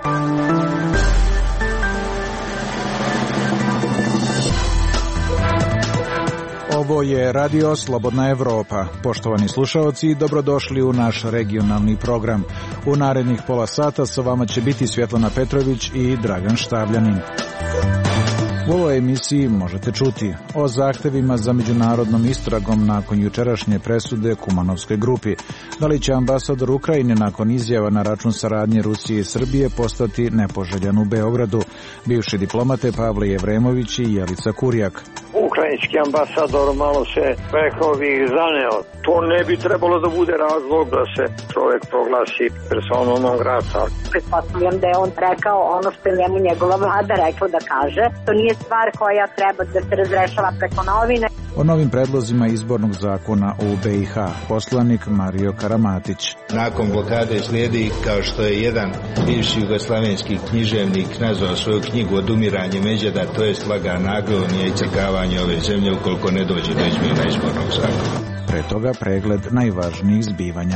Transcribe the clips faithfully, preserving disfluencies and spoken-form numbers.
Ovo je Radio Slobodna Evropa. Poštovani slušaoci, dobrodošli u naš regionalni program. U narednih pola sata sa vama će biti Svjetlana Petrović i Dragan Štavljanin. U ovoj emisiji možete čuti o zahtevima za međunarodnom istragom nakon jučerašnje presude Kumanovskoj grupi. Da li će ambasador Ukrajine nakon izjava na račun saradnje Rusije i Srbije postati nepoželjan u Beogradu? Bivši diplomate Pavle Jevremović i Jelica Kurjak. Ukrajinski ambasador malo se, rekao bih, zaneo. To ne bi trebalo da bude razlog da se čovjek proglasi personom non grata. Pretpostavljam da je on rekao ono što je njemu njegova vlada rekla da kaže. To nije stvar koja treba da se razrešava preko novine. O novim predlozima izbornog zakona u B i H, poslanik Mario Karamatić. Nakon blokade slijedi, kao što je jedan bivši jugoslavenski književnik nazvao svoju knjigu Odumiranje međeda, to je lagana agonija i crkavanje ove zemlje ukoliko ne dođe do izmjena izbornog zakona. Pre toga pregled najvažnijih zbivanja.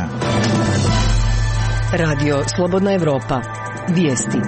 Radio Slobodna Evropa. Vijesti.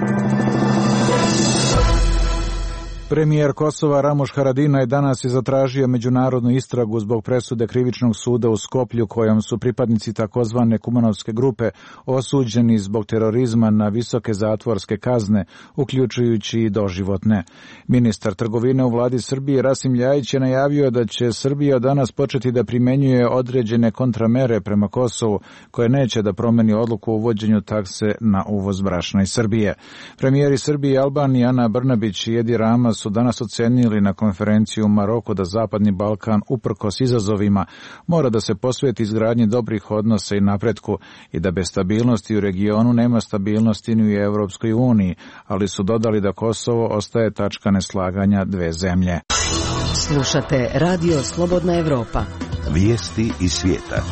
Premijer Kosova Ramuš Haradinaj danas je zatražio međunarodnu istragu zbog presude krivičnog suda u Skoplju kojom su pripadnici takozvane Kumanovske grupe osuđeni zbog terorizma na visoke zatvorske kazne, uključujući i doživotne. Ministar trgovine u vladi Srbije Rasim Ljajić je najavio da će Srbija danas početi da primenjuje određene kontramere prema Kosovu koje neće da promeni odluku o uvođenju takse na uvoz brašna iz Srbije. Premijeri Srbije Albanije Ana Brnabić i Edi Rama su danas ocenili na konferenciju u Maroku da Zapadni Balkan, uprkos izazovima, mora da se posveti izgradnji dobrih odnosa i napretku i da bez stabilnosti u regionu nema stabilnosti ni u Evropskoj uniji, ali su dodali da Kosovo ostaje tačka neslaganja dve zemlje. Slušate Radio Slobodna Evropa. Vijesti iz svijeta.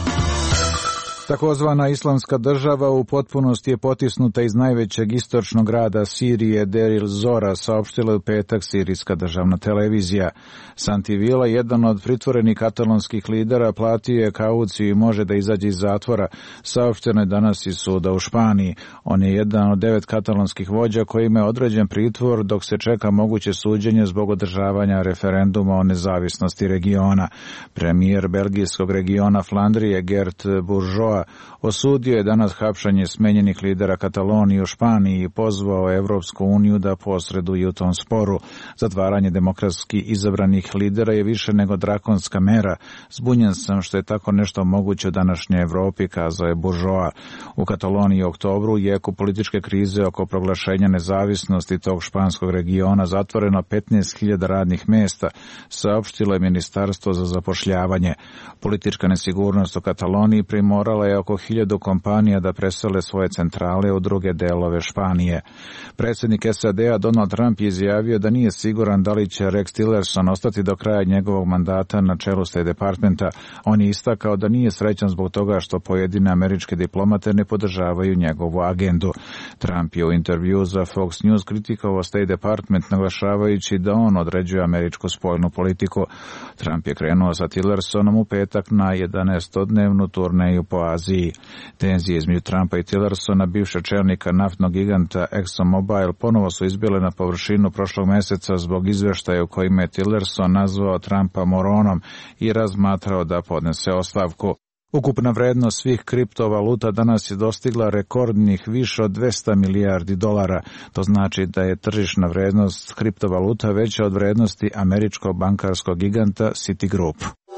Takozvana Islamska država u potpunosti je potisnuta iz najvećeg istočnog grada Sirije, Deir Zora, saopštila u petak sirijska državna televizija. Santi Vila, jedan od pritvorenih katalonskih lidera, platio je kauciju i može da izađe iz zatvora, saopšteno je danas iz suda u Španiji. On je jedan od devet katalonskih vođa kojima je određen pritvor dok se čeka moguće suđenje zbog održavanja referenduma o nezavisnosti regiona. Premijer belgijskog regiona Flandrije Gert Bourgeois osudio je danas hapšanje smenjenih lidera Katalonije u Španiji i pozvao Evropsku uniju da posreduje u tom sporu. Zatvaranje demokratski izabranih lidera je više nego drakonska mera. Zbunjen sam što je tako nešto moguće u današnjoj Evropi, kazao je Bourgeois. U Kataloniji u oktobru, jeku političke krize oko proglašenja nezavisnosti tog španskog regiona, zatvoreno petnaest hiljada radnih mjesta, saopštilo je Ministarstvo za zapošljavanje. Politička nesigurnost u Kataloniji primorala je oko hiljadu kompanija da presele svoje centrale u druge delove Španije. Predsjednik S A D-a Donald Trump je izjavio da nije siguran da li će Rex Tillerson ostati do kraja njegovog mandata na čelu State Departmenta. On je istakao da nije srećan zbog toga što pojedine američke diplomate ne podržavaju njegovu agendu. Trump je u intervju za Fox News kritikovao State Department naglašavajući da on određuje američku spoljnu politiku. Trump je krenuo sa Tillersonom u petak na jedanaestodnevnu turneju po Aziji. Tenzije između Trumpa i Tillersona, bivšeg čelnika naftnog giganta ExxonMobil, ponovo su izbile na površinu prošlog mjeseca zbog izveštaja u kojima je Tillerson nazvao Trumpa moronom i razmatrao da podnese ostavku. Ukupna vrednost svih kriptovaluta danas je dostigla rekordnih više od dvesta milijardi dolara. To znači da je tržišna vrednost kriptovaluta veća od vrednosti američkog bankarskog giganta Citigroup.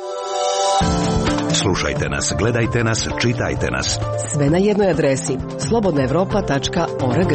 Slušajte nas, gledajte nas, čitajte nas. Sve na jednoj adresi slobodna evropa tačka org.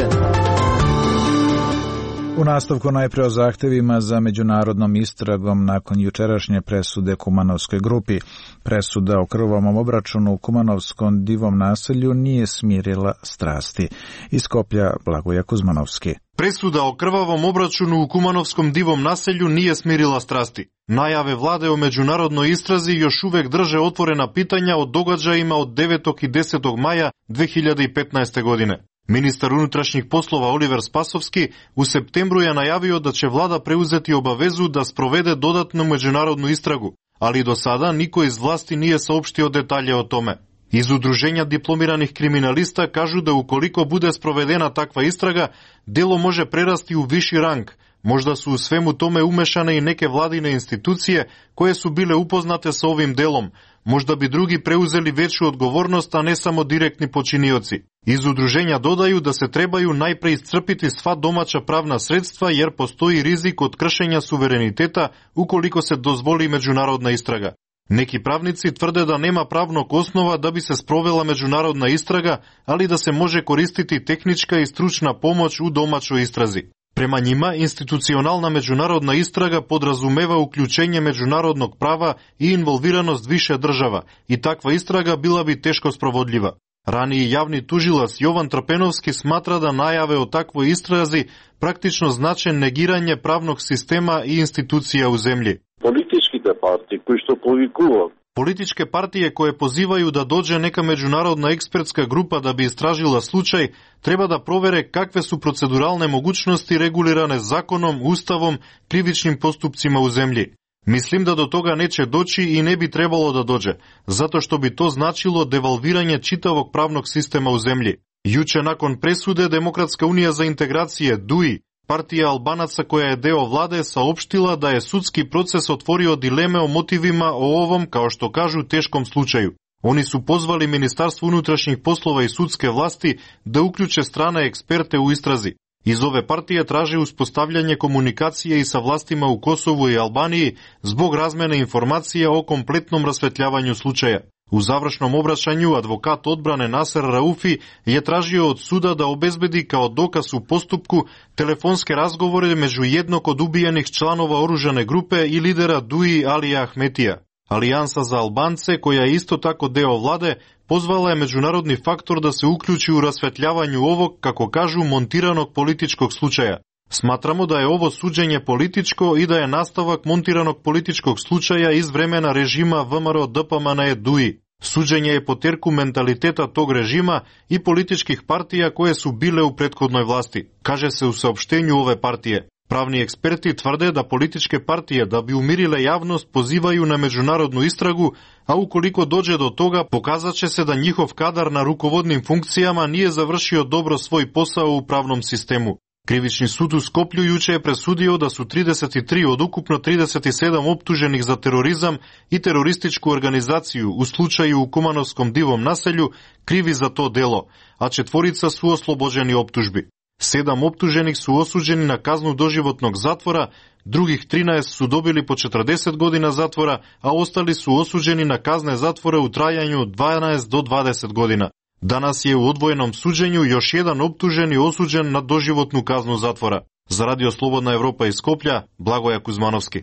U nastavku najpre o zahtevima za međunarodnom istragom nakon jučerašnje presude Kumanovskoj grupi. Presuda o krvavom obračunu u Kumanovskom divom naselju nije smirila strasti. Iz Skoplja Blagoje Kuzmanovski. Presuda o krvavom obračunu u Kumanovskom divom naselju nije smirila strasti. Najave vlade o međunarodnoj istrazi još uvek drže otvorena pitanja o događajima od devetog i desetog maja dve hiljade petnaeste. godine. Ministar unutrašnjih poslova Oliver Spasovski u septembru je najavio da će vlada preuzeti obavezu da sprovede dodatnu međunarodnu istragu, ali do sada niko iz vlasti nije saopštio detalje o tome. Iz Udruženja diplomiranih kriminalista kažu da ukoliko bude sprovedena takva istraga, delo može prerasti u viši rang. Možda su u svemu tome umešane i neke vladine institucije koje su bile upoznate sa ovim delom. Možda bi drugi preuzeli veću odgovornost, a ne samo direktni počinioci. Iz udruženja dodaju da se trebaju najpre iscrpiti sva domaća pravna sredstva jer postoji rizik od kršenja suvereniteta ukoliko se dozvoli međunarodna istraga. Neki pravnici tvrde da nema pravnog osnova da bi se sprovela međunarodna istraga, ali da se može koristiti tehnička i stručna pomoć u domaćoj istrazi. Prema njima, institucionalna međunarodna istraga podrazumeva uključenje međunarodnog prava i involviranost više država i takva istraga bila bi teško sprovodljiva. Raniji javni tužilac Jovan Trpenovski smatra da najave o takvoj istrazi praktično znače negiranje pravnog sistema i institucija u zemlji. Političke partije koji što povikuju Političke partije koje pozivaju da dođe neka međunarodna ekspertska grupa da bi istražila slučaj, treba da provere kakve su proceduralne mogućnosti regulirane zakonom, ustavom, krivičnim postupcima u zemlji. Mislim da do toga neće doći i ne bi trebalo da dođe, zato što bi to značilo devalviranje čitavog pravnog sistema u zemlji. Juče nakon presude Demokratska unija za integracije D U I, partija Albanaca koja je deo vlade, saopštila da je sudski proces otvorio dileme o motivima o ovom, kao što kažu, teškom slučaju. Oni su pozvali Ministarstvo unutrašnjih poslova i sudske vlasti da uključe strane eksperte u istrazi. Iz ove partije traže uspostavljanje komunikacije i sa vlastima u Kosovu i Albaniji zbog razmene informacija o kompletnom rasvetljavanju slučaja. U završnom obraćanju advokat odbrane Naser Raufi je tražio od suda da obezbedi kao dokaz u postupku telefonske razgovore među jednog od ubijenih članova oružane grupe i lidera D U I Alija Ahmetija. Alijansa za Albance, koja je isto tako deo vlade, pozvala je međunarodni faktor da se uključi u rasvetljavanju ovog, kako kažu, montiranog političkog slučaja. Smatramo da je ovo suđenje političko i da je nastavak montiranog političkog slučaja iz vremena režima V M R O D P M N E D U I. Suđenje je poterku mentaliteta tog režima i političkih partija koje su bile u prethodnoj vlasti, kaže se u saopštenju ove partije. Pravni eksperti tvrde da političke partije, da bi umirile javnost, pozivaju na međunarodnu istragu, a ukoliko dođe do toga, pokazat će se da njihov kadar na rukovodnim funkcijama nije završio dobro svoj posao u pravnom sistemu. Krivični sud u Skoplju juče je presudio da su trideset tri od ukupno trideset sedam optuženih za terorizam i terorističku organizaciju u slučaju u Kumanovskom Divom naselju krivi za to delo, a četvorica su oslobođeni optužbi. Sedam optuženih su osuđeni na kaznu doživotnog zatvora, drugih trinaest su dobili po četrdeset godina zatvora, a ostali su osuđeni na kazne zatvora u trajanju od dvanaest do dvadeset godina. Danas je u odvojenom suđenju još jedan optuženi osuđen na doživotnu kaznu zatvora. Za Radio Slobodna Evropa iz Skoplja, Blagoja Kuzmanovski.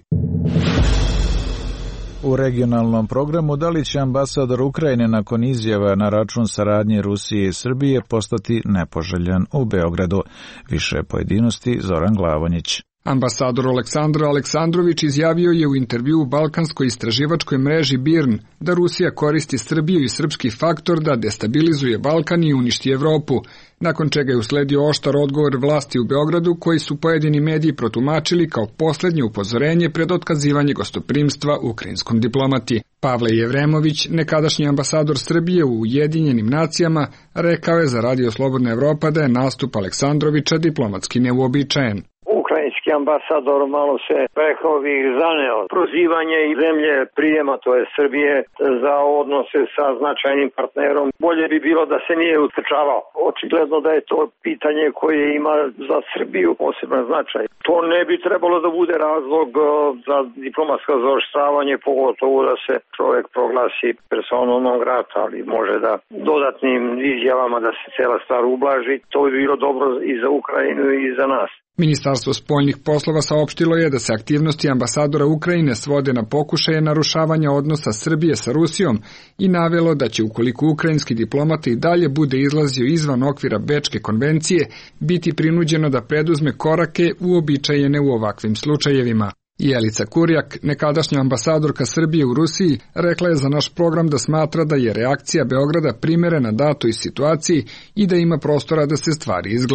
U regionalnom programu da li će ambasador Ukrajine nakon izjava na račun saradnje Rusije i Srbije postati nepoželjan u Beogradu? Više pojedinosti Zoran Glavonjić. Ambasador Aleksandar Aleksandrović izjavio je u intervju u balkanskoj istraživačkoj mreži B I R N da Rusija koristi Srbiju i srpski faktor da destabilizuje Balkan i uništi Evropu, nakon čega je usledio oštar odgovor vlasti u Beogradu koji su pojedini mediji protumačili kao poslednje upozorenje pred otkazivanje gostoprimstva ukrajinskom diplomati. Pavle Jevremović, nekadašnji ambasador Srbije u Ujedinjenim nacijama, rekao je za Radio Slobodna Evropa da je nastup Aleksandrovića diplomatski neuobičajen. Ukrajinski ambasador malo se Pehovi zaneo. Prozivanje i zemlje prijema, to je Srbije, za odnose sa značajnim partnerom. Bolje bi bilo da se nije utrčavao. Očigledno da je to pitanje koje ima za Srbiju poseban značaj. To ne bi trebalo da bude razlog za diplomatsko zaoštravanje, pogotovo da se čovjek proglasi personom non grata, ali može da dodatnim izjavama da se cela stvar ublaži. To bi bilo dobro i za Ukrajinu i za nas. Ministarstvo spoljnih poslova saopštilo je da se aktivnosti ambasadora Ukrajine svode na pokušaje narušavanja odnosa Srbije sa Rusijom i navelo da će, ukoliko ukrajinski diplomata i dalje bude izlazio izvan okvira Bečke konvencije, biti prinuđeno da preduzme korake uobičajene u ovakvim slučajevima. Jelica Kurjak, nekadašnja ambasadorka Srbije u Rusiji, rekla je za naš program da smatra da je reakcija Beograda primerena datoj situaciji i da ima prostora da se stvari izglade.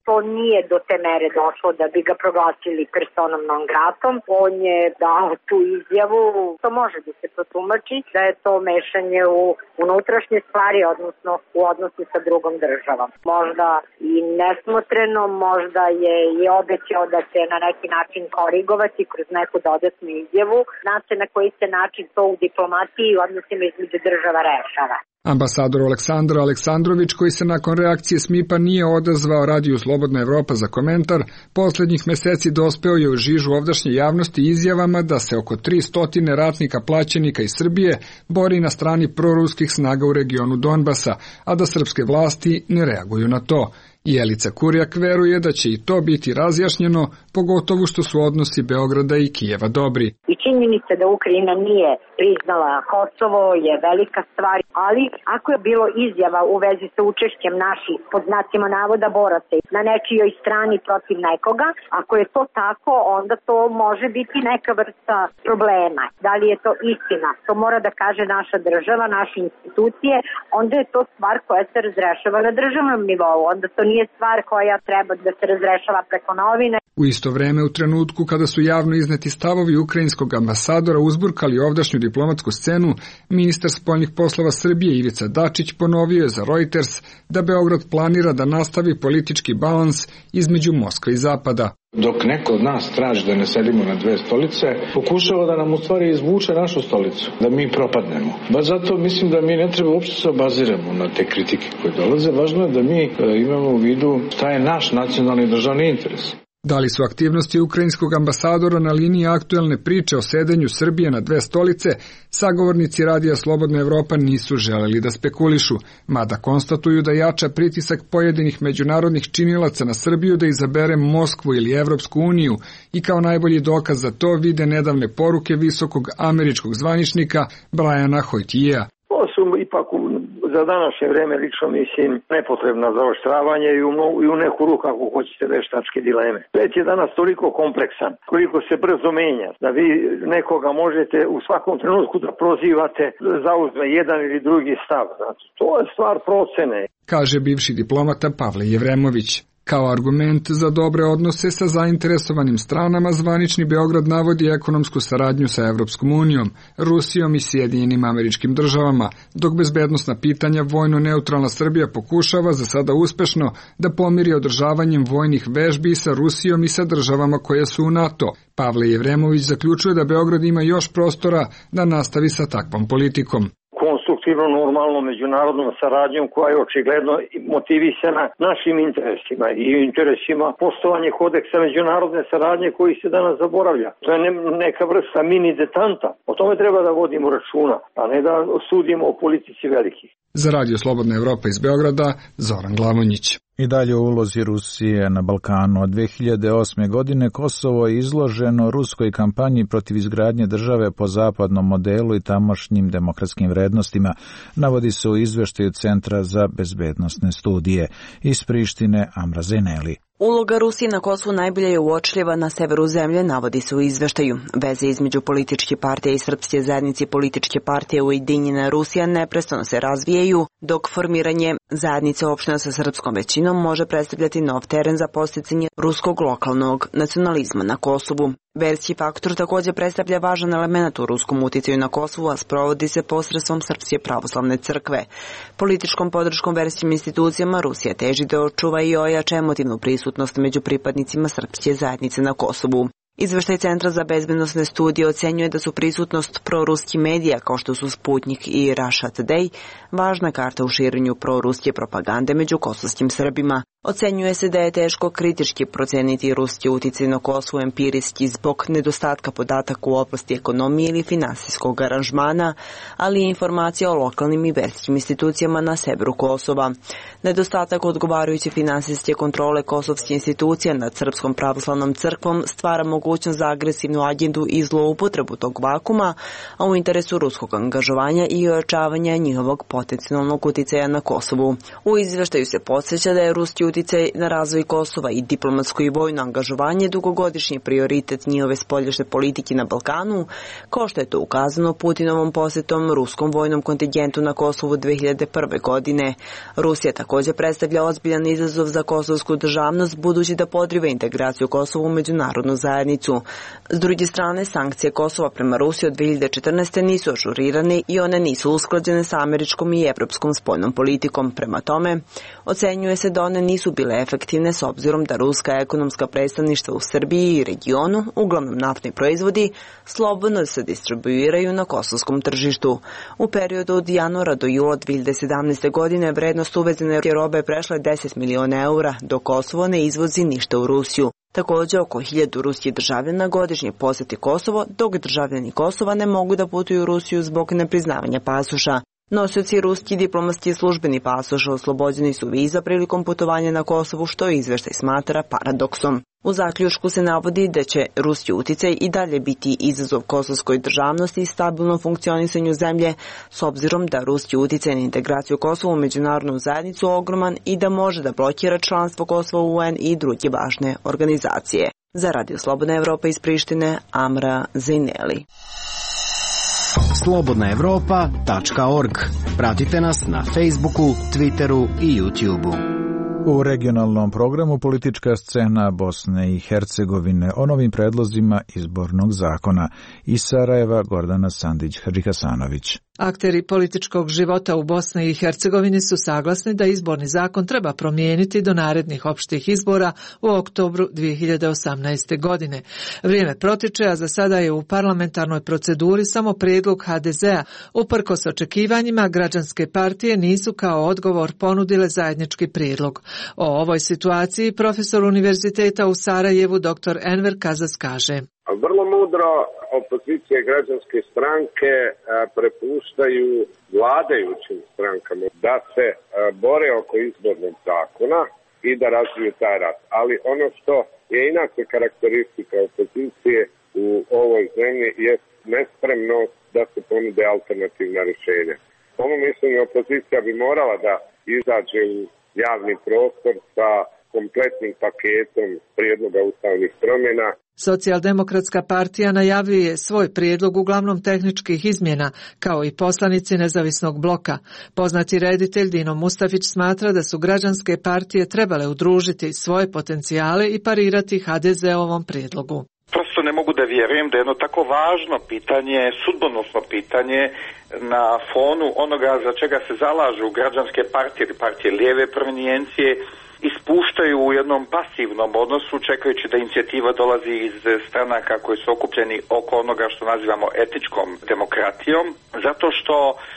to nije do te mere došlo da bi ga proglasili personom non gratom. On je dao tu izjavu, to može da se protumači da je to mešanje u unutrašnje stvari, odnosno u odnosu sa drugom državom. Možda i nesmotreno, možda je i obećao da će na neki način korigovati kroz neku dodatnu izjavu. Zna se na koji se način to u diplomaciji i odnosima između država rešava. Ambasador Aleksandar Aleksandrović, koji se nakon reakcije S M I P-a nije odazvao radiju Slobodna Evropa za komentar, poslednjih meseci dospeo je u žižu ovdašnje javnosti izjavama da se oko tristo ratnika plaćenika iz Srbije bori na strani proruskih snaga u regionu Donbasa, a da srpske vlasti ne reaguju na to. Jelica Kurjak veruje da će i to biti razjašnjeno, pogotovo što su odnosi Beograda i Kijeva dobri. I činjenica da Ukrajina nije priznala Kosovo je velika stvar, ali ako je bilo izjava u vezi sa učešćem naših, pod znacima navoda, boraca na nečijoj strani protiv nekoga, ako je to tako, onda to može biti neka vrsta problema. Da li je to istina? To mora da kaže naša država, naše institucije, onda je to stvar koja se razrešava na državnom nivou, onda to nije stvar koja treba da se razrešava preko novine. U isto vreme, u trenutku kada su javno izneti stavovi ukrajinskog ambasadora uzburkali ovdašnju diplomatsku scenu, ministar spoljnih poslova Srbije Ivica Dačić ponovio je za Reuters da Beograd planira da nastavi politički balans između Moskve i Zapada. Dok neko od nas traži da ne sedimo na dve stolice, pokušava da nam u stvari izvuče našu stolicu, da mi propadnemo. Baš zato mislim da mi ne treba uopšte se obaziramo na te kritike koje dolaze. Važno je da mi imamo u vidu šta je naš nacionalni državni interes. Da li su aktivnosti ukrajinskog ambasadora na liniji aktuelne priče o sedenju Srbije na dve stolice, sagovornici radija Slobodna Evropa nisu želeli da spekulišu, mada konstatuju da jača pritisak pojedinih međunarodnih činilaca na Srbiju da izabere Moskvu ili Evropsku uniju i kao najbolji dokaz za to vide nedavne poruke visokog američkog zvaničnika Briana Hoytija. To su ipak za današnje vreme, lično mislim, nepotrebna zaoštravanje i u, i u neku ruku, ako hoćete, veštačke dileme. Svet je danas toliko kompleksan, koliko se brzo menja, da vi nekoga možete u svakom trenutku da prozivate, zauzme jedan ili drugi stav. Znači, to je stvar procene. Kaže bivši diplomata Pavle Jevremović. Kao argument za dobre odnose sa zainteresovanim stranama, zvanični Beograd navodi ekonomsku saradnju sa Evropskom unijom, Rusijom i Sjedinjenim Američkim Državama, dok bezbednosna pitanja vojno neutralna Srbija pokušava za sada uspešno da pomiri održavanjem vojnih vežbi sa Rusijom i sa državama koje su u NATO. Pavle Jevremović zaključuje da Beograd ima još prostora da nastavi sa takvom politikom. Konstruktivno, normalno, međunarodnom saradnjom koja je očigledno motivisana našim interesima i interesima postovanje kodeksa međunarodne saradnje koji se danas zaboravlja. To je neka vrsta mini detanta. O tome treba da vodimo računa, a ne da sudimo o politici velikih. Za Radio Slobodna Evropa iz Beograda, Zoran Glavonjić. I dalje u ulozi Rusije na Balkanu. Od dve hiljade osme. godine Kosovo je izloženo ruskoj kampanji protiv izgradnje države po zapadnom modelu i tamošnjim demokratskim vrednostima, navodi se u izveštaju Centra za bezbednosne studije. Iz Prištine, Amra Zeneli. Uloga Rusije na Kosovu najbolje je uočljiva na severu zemlje, navodi se u izveštaju. Veze između političke partije i srpske zajednice i političke partije Ujedinjena Rusija neprestano se razvijaju, dok formiranje zajednice opština sa srpskom većinom može predstavljati nov teren za posticanje ruskog lokalnog nacionalizma na Kosovu. Verski faktor također predstavlja važan element u ruskom uticaju na Kosovu, a sprovodi se posredstvom Srpske pravoslavne crkve. Političkom podrškom verskim institucijama Rusija teži da očuva i ojača emotivnu prisutnost među pripadnicima srpske zajednice na Kosovu. Izveštaj Centra za bezbednosne studije ocenjuje da su prisutnost proruskih medija kao što su Sputnik i Russia Today važna karta u širenju proruske propagande među kosovskim Srbima. Ocenjuje se da je teško kritički proceniti ruski uticaj na Kosovo empirijski zbog nedostatka podataka u oblasti ekonomije ili finansijskog aranžmana, ali i informacija o lokalnim i verskim institucijama na severu Kosova. Nedostatak odgovarajuće finansijske kontrole kosovskih institucija nad Srpskom pravoslavnom crkvom stvara mogućnost za agresivnu agendu i zloupotrebu tog vakuma, a u interesu ruskog angažovanja i ojačavanja njihovog potencijalnog uticaja na Kosovu. U izveštaju se podsjeća da je ruski uticaj na razvoj Kosova i diplomatsko i vojno angažovanje dugogodišnji prioritet njihove spoljašnje politike na Balkanu, kao što je to ukazano Putinovom posjetom ruskom vojnom kontingentu na Kosovu dve hiljade prve. godine. Rusija također predstavlja ozbiljan izazov za kosovsku državnost budući da podriva integraciju Kosova u međunarodnu zajednicu. S druge strane, sankcije Kosova prema Rusiji od dve hiljade četrnaeste. nisu ažurirane i one nisu usklađene sa američkom i evropskom spoljnom politikom. Prema tome, ocenjuje se da one nisu bile efektivne s obzirom da ruska ekonomska predstavništva u Srbiji i regionu, uglavnom naftni proizvodi, slobodno se distribuiraju na kosovskom tržištu. U periodu od januara do jula dve hiljade sedamnaeste. godine vrednost uvezene robe prešla je deset miliona eura, dok Kosovo ne izvozi ništa u Rusiju. Također, oko hiljadu ruskih državljana godišnje posjeti Kosovo, dok državljani Kosova ne mogu da putuju u Rusiju zbog nepriznavanja pasoša. Nosioci ruski diplomatski službeni pasoša oslobođeni su viza prilikom putovanja na Kosovu, što izveštaj smatra paradoksom. U zaključku se navodi da će ruski uticaj i dalje biti izazov kosovskoj državnosti i stabilnom funkcionisanju zemlje, s obzirom da ruski uticaj na integraciju Kosova u međunarodnu zajednicu ogroman i da može da blokira članstvo Kosova u U N i druge važne organizacije. Za Radio Slobodna Evropa iz Prištine, Amra Zejneli. slobodna evropa tačka org. Pratite nas na Facebooku, Twitteru i YouTubeu. U regionalnom programu politička scena Bosne i Hercegovine o novim predlozima izbornog zakona. Iz Sarajeva Gordana Sandić-Hadžihasanović. Akteri političkog života u Bosni i Hercegovini su saglasni da izborni zakon treba promijeniti do narednih opštih izbora u oktobru dve hiljade osamnaeste. godine. Vrijeme protiče, a za sada je u parlamentarnoj proceduri samo prijedlog ha de zea. Uprkos očekivanjima, građanske partije nisu kao odgovor ponudile zajednički prijedlog. O ovoj situaciji profesor Univerziteta u Sarajevu dr Enver Kazas kaže. Vrlo mudro opozicije i građanske stranke prepuštaju vladajućim strankama da se bore oko izbornog zakona i da razviju taj rat. Ali ono što je inače karakteristika opozicije u ovoj zemlji je nespremnost da se ponude alternativna rješenja. Po mom mišljenju opozicija bi morala da izađe u javni prostor sa kompletnim paketom prijedloga ustavnih promjena. Socijaldemokratska partija najavljuje svoj prijedlog uglavnom tehničkih izmjena, kao i poslanici nezavisnog bloka. Poznati reditelj Dino Mustafić smatra da su građanske partije trebale udružiti svoje potencijale i parirati ha de zeovom prijedlogu. Prosto ne mogu da vjerujem da jedno tako važno pitanje, sudbonosno pitanje na fonu onoga za čega se zalažu građanske partije ili partije lijeve provenijencije, ispuštaju u jednom pasivnom odnosu čekajući da inicijativa dolazi iz stranaka koji su okupljeni oko onoga što nazivamo etičkom demokratijom, zato što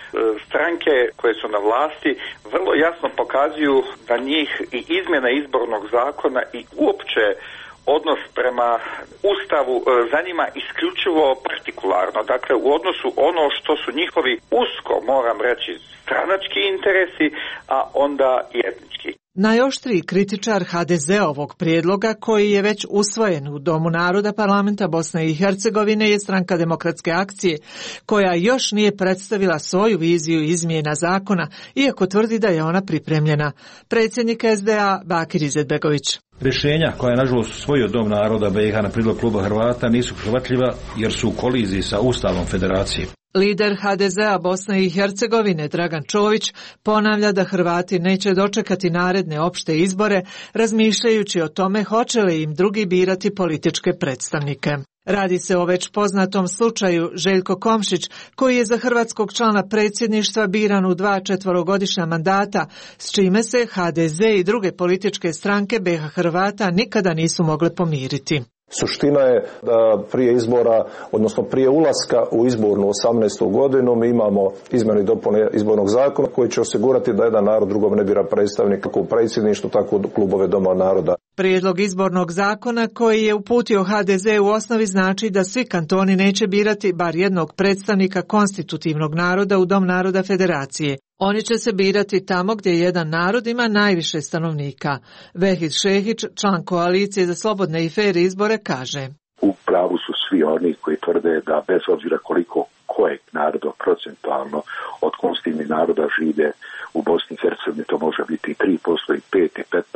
stranke koje su na vlasti vrlo jasno pokazuju da njih i izmjena izbornog zakona i uopće odnos prema Ustavu zanima isključivo partikularno, dakle u odnosu ono što su njihovi usko, moram reći, stranački interesi, a onda i etnički. Najoštriji kritičar ha de zeovog prijedloga, koji je već usvojen u Domu naroda parlamenta Bosne i Hercegovine, je Stranka demokratske akcije, koja još nije predstavila svoju viziju izmjena zakona, iako tvrdi da je ona pripremljena. Predsjednik es de a Bakir Izetbegović. Rješenja koja je nažalost usvojio Dom naroda be i ha na prijedlog kluba Hrvata nisu prihvatljiva jer su u koliziji sa Ustavom Federacije. Lider ha de zea Bosne i Hercegovine Dragan Čović ponavlja da Hrvati neće dočekati naredne opšte izbore, razmišljajući o tome hoće li im drugi birati političke predstavnike. Radi se o već poznatom slučaju Željko Komšić, koji je za hrvatskog člana predsjedništva biran u dva četverogodišnja mandata, s čime se ha de ze i druge političke stranke be ha Hrvata nikada nisu mogle pomiriti. Suština je da prije izbora, odnosno prije ulaska u izbornu osamnaestu godinu, mi imamo izmjene i dopune izbornog zakona koji će osigurati da jedan narod drugom ne bira predstavnika kako u predsjedništvu, tako u klubove Doma naroda. Prijedlog izbornog zakona koji je uputio ha de ze u osnovi znači da svi kantoni neće birati bar jednog predstavnika konstitutivnog naroda u Dom naroda Federacije. Oni će se birati tamo gdje jedan narod ima najviše stanovnika. Vehid Šehić, član koalicije za slobodne i fer izbore, kaže: U pravu su svi oni koji tvrde da bez obzira koliko kojeg naroda procentualno od konstitutivnih naroda žive u Bosni i Hercegovini, to može biti i tri posto, i pet, i petnaest,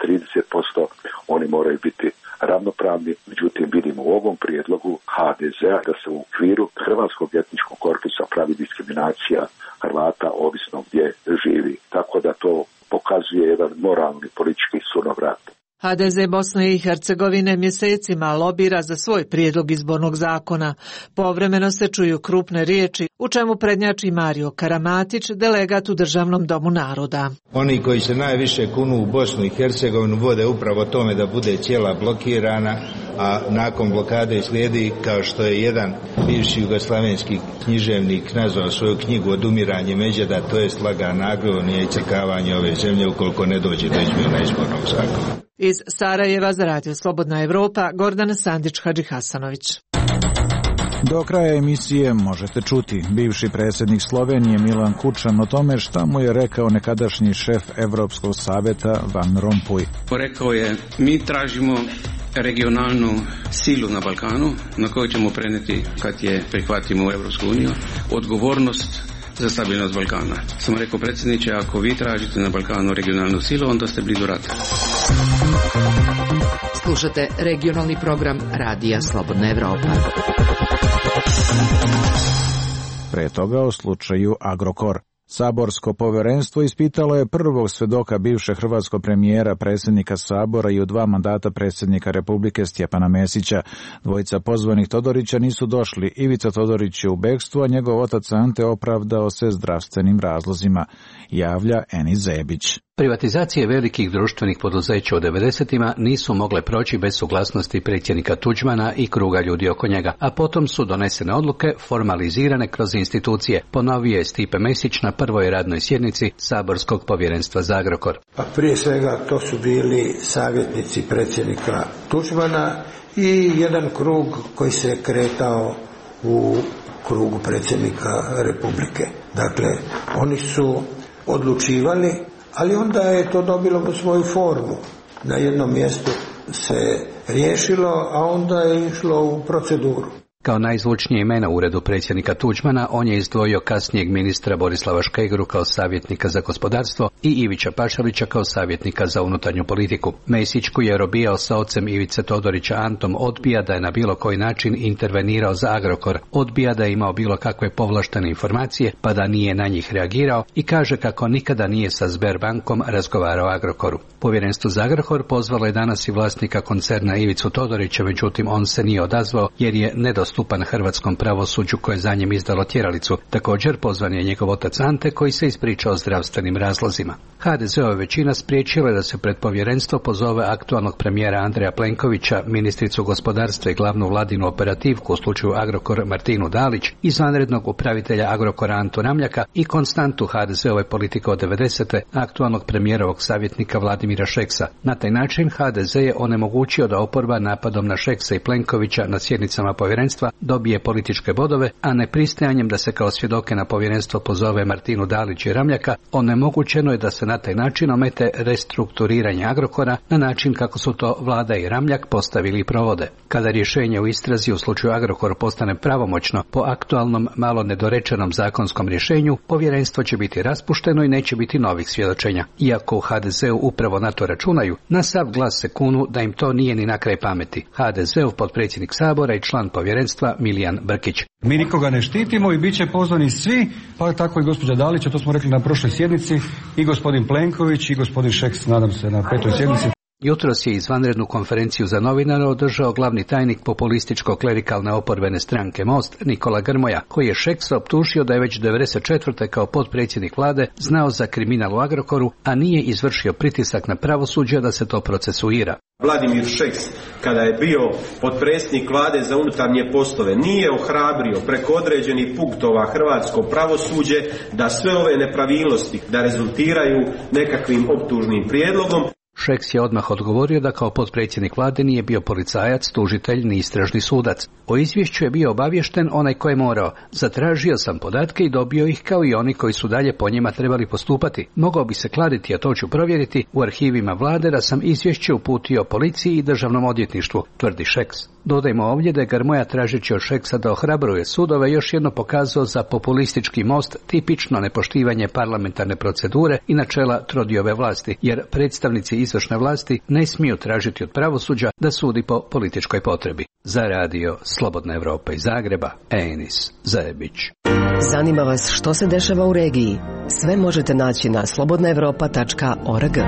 trideset posto, oni moraju biti ravnopravni. Međutim, vidimo u ovom prijedlogu ha de zea da se u okviru hrvatskog etničkog korpusa pravi diskriminacija Hrvata ovisno gdje živi. Tako da to pokazuje jedan moralni politički sunovrat. ha de ze Bosne i Hercegovine mjesecima lobira za svoj prijedlog izbornog zakona. Povremeno se čuju krupne riječi, u čemu prednjači Mario Karamatić, delegat u Državnom domu naroda. Oni koji se najviše kunu u Bosnu i Hercegovinu vode upravo tome da bude cijela blokirana, a nakon blokade slijedi, kao što je jedan bivši jugoslavenski književnik nazvao svoju knjigu Odumiranje Međeda, to jest lagana agonija i crkavanje ove zemlje ukoliko ne dođe do izmjena izbornog zakona. Iz Sarajeva za Radio Slobodna Evropa, Gordana Sandić-Hadžihasanović. Do kraja emisije možete čuti bivši predsjednik Slovenije Milan Kučan o tome šta mu je rekao nekadašnji šef Evropskog savjeta Van Rompuy. Rekao je, mi tražimo regionalnu silu na Balkanu na koju ćemo preneti kad je prihvatimo u Evropsku uniju odgovornost za stabilnost Balkana. Sam rekao, predsjedniče, ako vi tražite na Balkanu regionalnu silu, onda ste blizu rata. Slušate regionalni program Radija Slobodna Evropa. Pre toga o slučaju Agrokor. Saborsko povjerenstvo ispitalo je prvog svedoka bivšeg hrvatskog premijera, predsjednika Sabora i u dva mandata predsjednika Republike Stjepana Mesića. Dvojica pozvanih Todorića nisu došli. Ivica Todorić je u bekstvu, a njegov otac Ante opravdao se zdravstvenim razlozima, javlja Eni Zebić. Privatizacije velikih društvenih poduzeća u devedesetima nisu mogle proći bez suglasnosti predsjednika Tuđmana i kruga ljudi oko njega, a potom su donesene odluke formalizirane kroz institucije, ponovio je Stipe Mesić na prvoj radnoj sjednici Saborskog povjerenstva za Agrokor. Pa prije svega to su bili savjetnici predsjednika Tuđmana i jedan krug koji se kretao u krugu predsjednika Republike. Dakle, oni su odlučivali, ali onda je to dobilo svoju formu. Na jednom mjestu se riješilo, a onda je išlo u proceduru. Kao najzvučnije imena u uredu predsjednika Tuđmana, on je izdvojio kasnijeg ministra Borislava Škegru kao savjetnika za gospodarstvo i Ivića Pašalića kao savjetnika za unutarnju politiku. Mesić, koji je robijao sa ocem Ivice Todorića Antom, odbija da je na bilo koji način intervenirao za Agrokor, odbija da je imao bilo kakve povlaštene informacije, pa da nije na njih reagirao i kaže kako nikada nije sa Sberbankom razgovarao o Agrokoru. Povjerenstvo za Agrokor pozvalo je danas i vlasnika koncerna Ivicu Todorića, međutim on se nije odazvao jer je nedostupan hrvatskom pravosuđu koje je za njim izdalo tjeralicu. Također pozvan je njegov otac Ante, koji se ispričao o zdravstvenim razlozima. ha de zeova većina spriječila je da se pred povjerenstvo pozove aktualnog premijera Andreja Plenkovića, ministricu gospodarstva i glavnu vladinu operativku u slučaju Agrokor Martinu Dalić, izvanrednog upravitelja Agrokora Antu Ramljaka i konstantu ha de zeove politike od devedesete aktualnog premijerovog savjetnika Vladimira Šeksa. Na taj način ha de ze je onemogućio da oporba napadom na Šeksa i Plenkovića na sjednicama povjerenstva dobije političke bodove, a nepristajanjem da se kao svjedoke na povjerenstvo pozove Martinu Dalić i Ramljaka, onemogućeno je da se na taj način omete restrukturiranje Agrokora na način kako su to Vlada i Ramljak postavili i provode. Kada rješenje u istrazi u slučaju Agrokor postane pravomoćno po aktualnom malo nedorečenom zakonskom rješenju, povjerenstvo će biti raspušteno i neće biti novih svjedočenja. Iako u ha de zeu upravo na to računaju, na sav glas se kunu da im to nije ni na kraj pameti. ha de zeov potpredsjednik Sabora i član povjerenstva Milijan Brkić. Mi nikoga ne štitimo i bit će pozvani svi, pa tako i gospođa Dalić, to smo rekli na prošloj sjednici, i gospodin Plenković i gospodin Šeks, nadam se, na petoj sjednici. Jutros je izvanrednu konferenciju za novinare održao glavni tajnik populističko-klerikalne oporbene stranke Most, Nikola Grmoja, koji je Šeksa optužio da je već devedeset četvrte kao potpredsjednik vlade znao za kriminal u Agrokoru, a nije izvršio pritisak na pravosuđe da se to procesuira. Vladimir Šeks, kada je bio potpredsjednik vlade za unutarnje poslove, nije ohrabrio preko određenih punktova hrvatsko pravosuđe da sve ove nepravilnosti da rezultiraju nekakvim optužnim prijedlogom. Šeks je odmah odgovorio da kao potpredsjednik vlade nije bio policajac, tužitelj ni istražni sudac. O izvješću je bio obaviješten onaj ko je morao. Zatražio sam podatke i dobio ih kao i oni koji su dalje po njima trebali postupati. Mogao bi se kladiti, a to ću provjeriti, u arhivima vlade da sam izvješće uputio policiji i državnom odvjetništvu, tvrdi Šeks. Dodajmo ovdje da je Grmoja tražeći od Šeksa da ohrabruje sudove još jedno pokazao za populistički most tipično nepoštivanje parlamentarne procedure i načela trodiobe vlasti, jer predstavnici izvršne vlasti ne smiju tražiti od pravosuđa da sudi po političkoj potrebi. Za radio Slobodna Evropa iz Zagreba, Enis Zajebić. Zanima vas što se dešava u regiji? Sve možete naći na slobodna evropa tačka org.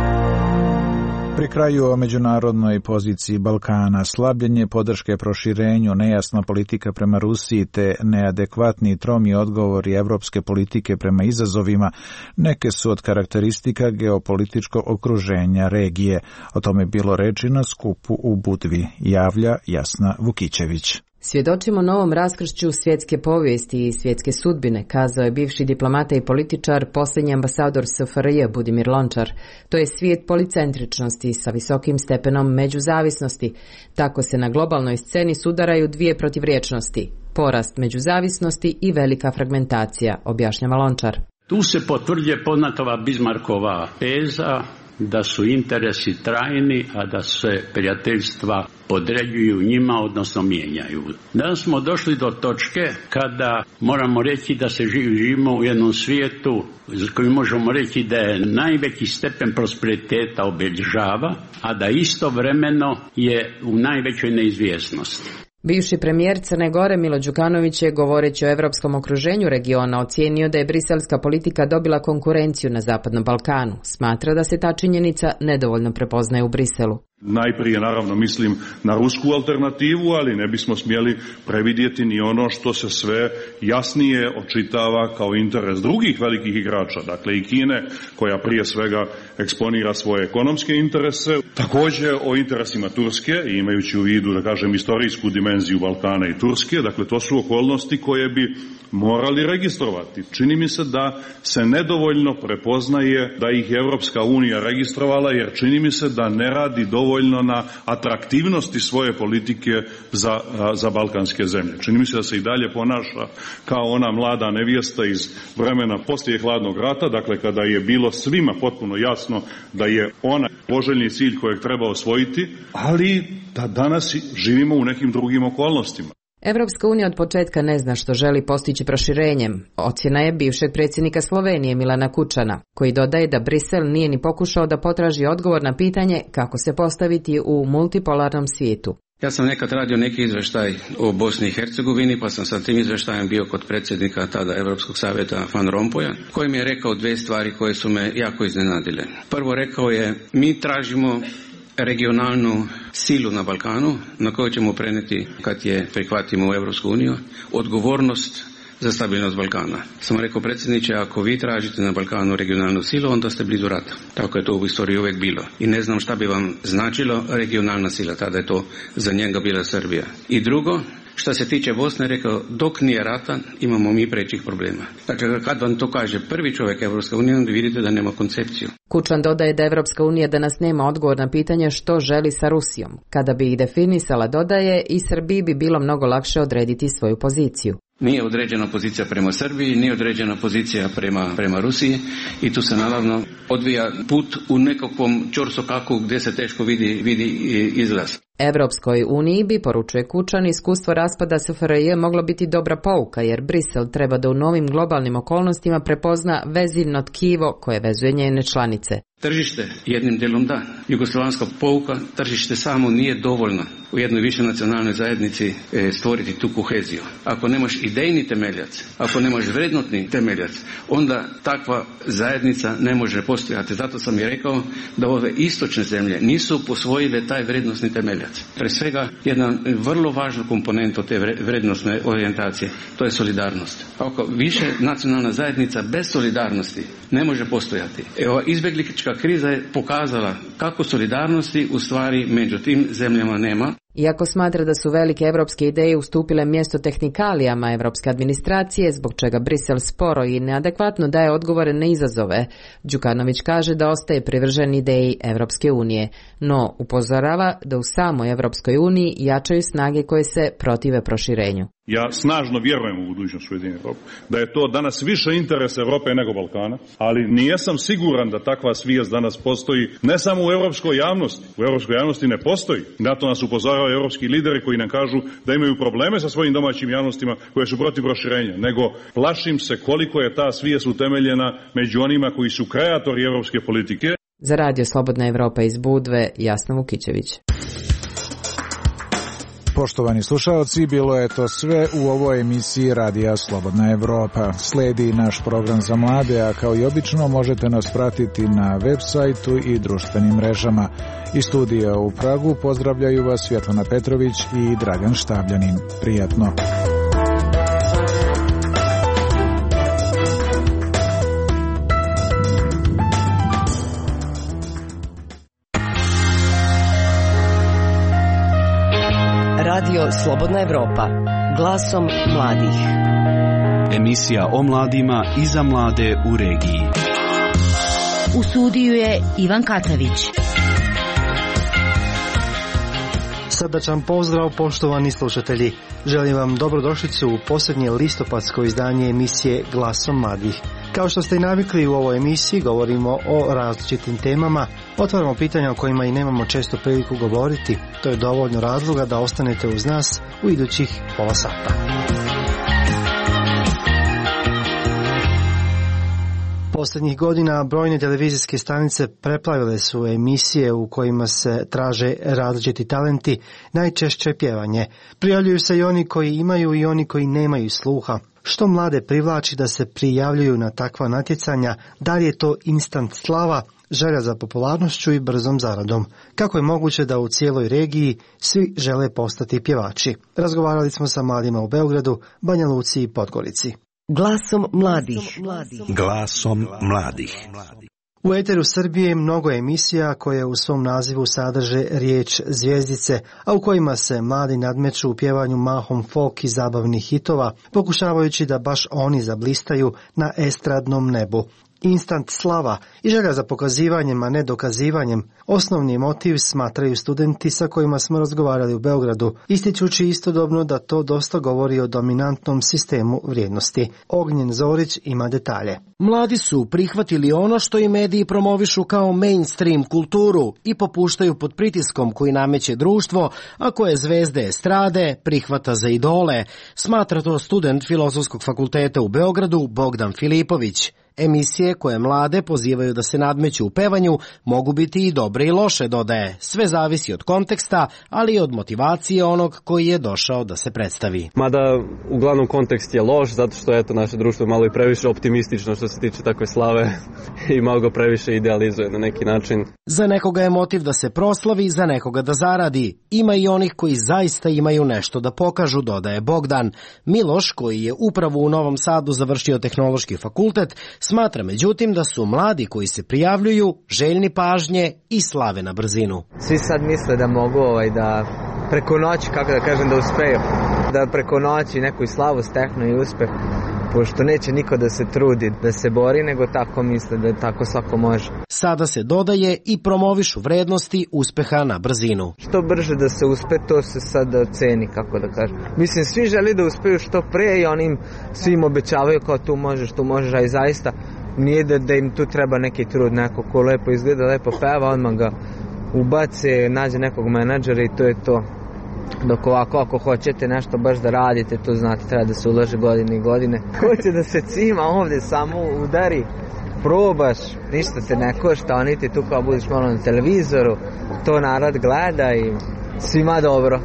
Pri kraju o međunarodnoj poziciji Balkana, slabljenje podrške proširenju, nejasna politika prema Rusiji te neadekvatni i tromi odgovori evropske politike prema izazovima neke su od karakteristika geopolitičkog okruženja regije. O tome je bilo reči na skupu u Budvi, javlja Jasna Vukićević. Svjedočimo novom raskršću svjetske povijesti i svjetske sudbine, kazao je bivši diplomata i političar, posljednji ambasador S F R J Budimir Lončar. To je svijet policentričnosti sa visokim stepenom međuzavisnosti. Tako se na globalnoj sceni sudaraju dvije protivriječnosti, porast međuzavisnosti i velika fragmentacija, objašnjava Lončar. Tu se potvrđuje poznatova Bismarckova teza da su interesi trajni, a da se prijateljstva podređuju njima, odnosno mijenjaju. Danas smo došli do točke kada moramo reći da se živimo u jednom svijetu za koji možemo reći da je najveći stepen prosperiteta obilježava, a da istovremeno je u najvećoj neizvjesnosti. Bivši premijer Crne Gore Milo Đukanović je, govoreći o evropskom okruženju regiona, ocijenio da je briselska politika dobila konkurenciju na Zapadnom Balkanu. Smatra da se ta činjenica nedovoljno prepoznaje u Briselu. Najprije naravno mislim na rusku alternativu, ali ne bismo smjeli previdjeti ni ono što se sve jasnije očitava kao interes drugih velikih igrača, dakle i Kine, koja prije svega eksponira svoje ekonomske interese, također o interesima Turske, imajući u vidu, da kažem, istorijsku dimenziju Balkana i Turske, dakle to su okolnosti koje bi morali registrovati. Čini mi se da se nedovoljno prepoznaje da ih je Europska unija registrovala, jer čini mi se da ne radi dovoljno na atraktivnosti svoje politike za, za balkanske zemlje. Čini mi se da se i dalje ponaša kao ona mlada nevjesta iz vremena poslije hladnog rata, dakle kada je bilo svima potpuno jasno da je ona poželjni cilj kojeg treba osvojiti, ali da danas živimo u nekim drugim okolnostima. Evropska unija od početka ne zna što želi postići proširenjem. Ocjena je bivšeg predsjednika Slovenije Milana Kučana, koji dodaje da Brisel nije ni pokušao da potraži odgovor na pitanje kako se postaviti u multipolarnom svijetu. Ja sam nekad radio neki izvještaj o Bosni i Hercegovini, pa sam sa tim izvještajem bio kod predsjednika tada Europskog savjeta Van Rompuya, koji mi je rekao dvije stvari koje su me jako iznenadile. Prvo, rekao je, mi tražimo regionalnu silu na Balkanu na koju ćemo prenijeti kad je prihvatimo u Europsku uniju odgovornost za stabilnost Balkana. Sam rekao, predsjedniče, ako vi tražite na Balkanu regionalnu silu, onda ste blizu rata. Tako je to u istoriji uvijek bilo. I ne znam šta bi vam značilo regionalna sila, tada je to za njega bila Srbija. I drugo, što se tiče Bosne, rekao, dok nije rata, imamo mi prećih problema. Dakle, kad vam to kaže prvi čovjek Evropske unije, onda vidite da nema koncepciju. Kučan dodaje da Evropska unija danas nema odgovor na pitanje što želi sa Rusijom. Kada bi ih definisala, dodaje, i Srbiji bi bilo mnogo lakše odrediti svoju poziciju. Nije određena pozicija prema Srbiji, nije određena pozicija prema, prema Rusiji i tu se naravno odvija put u nekakvom ćorsokaku gdje se teško vidi, vidi izlaz. Evropskoj uniji bi, poručuje Kučan, iskustvo raspada S F R J moglo biti dobra pouka, jer Brisel treba da u novim globalnim okolnostima prepozna vezivno tkivo koje vezuje njene članice. Tržište jednim dijelom da. Jugoslavanska pouka, tržište samo nije dovoljno u jednoj višenacionalnoj zajednici e, stvoriti tu koheziju. Ako nemaš idejni temeljac, ako nemaš vrednotni temeljac, onda takva zajednica ne može postojati. Zato sam i rekao da ove istočne zemlje nisu posvojile taj vrednostni temeljac. Pre svega, jedna vrlo važna komponenta te vrednostne orijentacije, to je solidarnost. Ako više nacionalna zajednica bez solidarnosti ne može postojati. E, ova izbjeglička kriza je pokazala kako solidarnosti u stvari među tim zemljama nema. Iako smatra da su velike evropske ideje ustupile mjesto tehnikalijama evropske administracije, zbog čega Brisel sporo i neadekvatno daje odgovore na izazove, Đukanović kaže da ostaje privržen ideji Evropske unije, no upozorava da u samoj Evropskoj uniji jačaju snage koje se protive proširenju. Ja snažno vjerujem u budućnost Ujedinjene Evrope, da je to danas više interes Evrope nego Balkana, ali nijesam siguran da takva svijest danas postoji ne samo u europskoj javnosti. U europskoj javnosti ne postoji. Na to nas upozoravaju europski lideri koji nam kažu da imaju probleme sa svojim domaćim javnostima koje su protiv proširenja, nego plašim se koliko je ta svijest utemeljena među onima koji su kreatori europske politike. Za Radio Slobodna Evropa iz Budve, Jasna Vukićević. Poštovani slušaoci, bilo je to sve u ovoj emisiji Radija Slobodna Evropa. Slijedi naš program za mlade, a kao i obično možete nas pratiti na web sajtu i društvenim mrežama. Iz studija u Pragu pozdravljaju vas Svjetlana Petrović i Dragan Štabljanin. Prijatno. Radio Slobodna Evropa, glasom mladih. Emisija o mladima i za mlade u regiji. U studiju je Ivan Katavić. Srdačan pozdrav, poštovani slušatelji. Želim vam dobrodošlicu u posljednje listopadsko izdanje emisije Glasom mladih. Kao što ste i navikli, u ovoj emisiji govorimo o različitim temama, otvaramo pitanja o kojima i nemamo često priliku govoriti. To je dovoljno razloga da ostanete uz nas u idućih pola sata. Posljednjih godina brojne televizijske stanice preplavile su emisije u kojima se traže različiti talenti, najčešće pjevanje. Prijavljuju se i oni koji imaju i oni koji nemaju sluha. Što mlade privlači da se prijavljuju na takva natjecanja? Da li je to instant slava, želja za popularnošću i brzom zaradom? Kako je moguće da u cijeloj regiji svi žele postati pjevači? Razgovarali smo sa mladima u Beogradu, Banja Luci i Podgorici. Glasom mladih. Glasom mladih. U eteru Srbije mnogo emisija koje u svom nazivu sadrže riječ zvjezdice, a u kojima se mladi nadmeću u pjevanju mahom folk i zabavnih hitova, pokušavajući da baš oni zablistaju na estradnom nebu. Instant slava i želja za pokazivanjem, a ne dokazivanjem, osnovni motiv smatraju studenti sa kojima smo razgovarali u Beogradu, ističući istodobno da to dosta govori o dominantnom sistemu vrijednosti. Ognjen Zorić ima detalje. Mladi su prihvatili ono što i mediji promovišu kao mainstream kulturu i popuštaju pod pritiskom koji nameće društvo, a koje zvezde estrade prihvata za idole, smatra to student Filozofskog fakulteta u Beogradu Bogdan Filipović. Emisije koje mlade pozivaju da se nadmeću u pevanju mogu biti i dobre i loše, dodaje. Sve zavisi od konteksta, ali i od motivacije onog koji je došao da se predstavi. Mada uglavnom kontekst je loš, zato što eto naše društvo malo i previše optimistično što se tiče takve slave i malo ga previše idealizuje na neki način. Za nekoga je motiv da se proslavi, za nekoga da zaradi. Ima i onih koji zaista imaju nešto da pokažu, dodaje Bogdan. Miloš, koji je upravo u Novom Sadu završio tehnološki fakultet, smatra međutim da su mladi koji se prijavljuju željni pažnje i slave na brzinu. Svi sad misle da mogu ovaj, da preko noći, kako da kažem, da uspeju, da preko noći neku slavu steknu i uspeh, pošto neće niko da se trudi da se bori, nego tako misle da tako svako može. Sada se dodaje i promovišu vrednosti uspeha na brzinu. Što brže da se uspe, to se sad oceni, kako da kažem. Mislim, svi želi da uspeju što pre i onim svim obećavaju kao tu možeš, tu možeš, a i zaista nije da, da im tu treba neki trud, neko ko lepo izgleda, lepo peva, odmah ga ubace, nađe nekog menadžera i to je to. Dok ovako, ako hoćete nešto baš da radite, to znate, treba da se ulaže godine i godine. Hoće da se cima ovdje, samo udari, probaš, ništa te ne košta, oni ti tu kao budiš malo na televizoru, to narod gleda i svima dobro.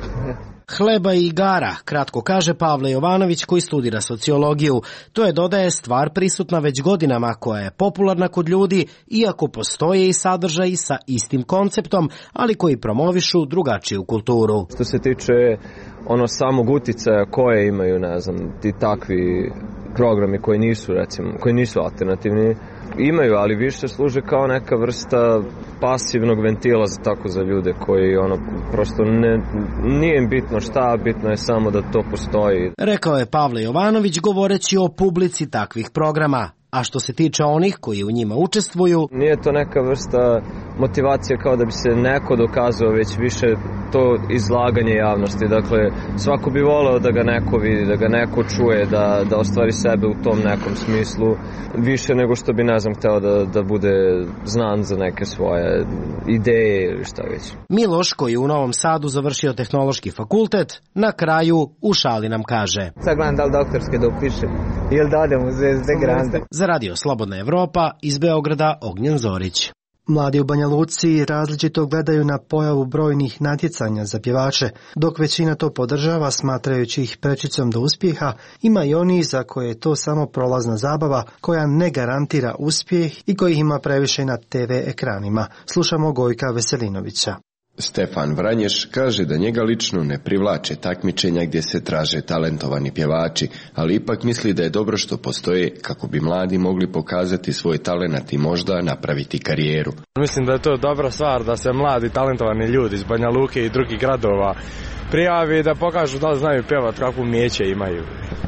Hleba i igara, kratko kaže Pavle Jovanović koji studira sociologiju. To je, dodaje, stvar prisutna već godinama koja je popularna kod ljudi, iako postoje i sadržaji sa istim konceptom, ali koji promovišu drugačiju kulturu. Što se tiče ono samog uticaja koje imaju, ne znam, ti takvi programi koji nisu, recimo, koji nisu alternativni, imaju, ali više služe kao neka vrsta pasivnog ventila za tako za ljude koji ono prosto ne, nije im bitno šta, bitno je samo da to postoji. Rekao je Pavle Jovanović govoreći o publici takvih programa. A što se tiče onih koji u njima učestvuju, nije to neka vrsta motivacije kao da bi se neko dokazao, već više to izlaganje javnosti. Dakle, svako bi voleo da ga neko vidi, da ga neko čuje, da, da ostvari sebe u tom nekom smislu, više nego što bi, ne znam, hteo da, da bude znan za neke svoje ideje ili šta već. Miloš, koji je u Novom Sadu završio tehnološki fakultet, na kraju u šali nam kaže: sad gledam da li doktorske da upišem ili da odem u Zvezde Grande. Za Radio Slobodna Evropa iz Beograda Ognjen Zorić. Mladi u Banja Luci različito gledaju na pojavu brojnih natjecanja za pjevače, dok većina to podržava smatrajući ih prečicom do uspjeha, ima i oni za koje je to samo prolazna zabava koja ne garantira uspjeh i kojih ima previše na te ve ekranima. Slušamo Gojka Veselinovića. Stefan Vranješ kaže da njega lično ne privlače takmičenja gdje se traže talentovani pjevači, ali ipak misli da je dobro što postoje kako bi mladi mogli pokazati svoj talenat i možda napraviti karijeru. Mislim da je to dobra stvar da se mladi talentovani ljudi iz Banja Luke i drugih gradova prijavi da pokažu da li znaju pjevati, kakvu umijeće imaju.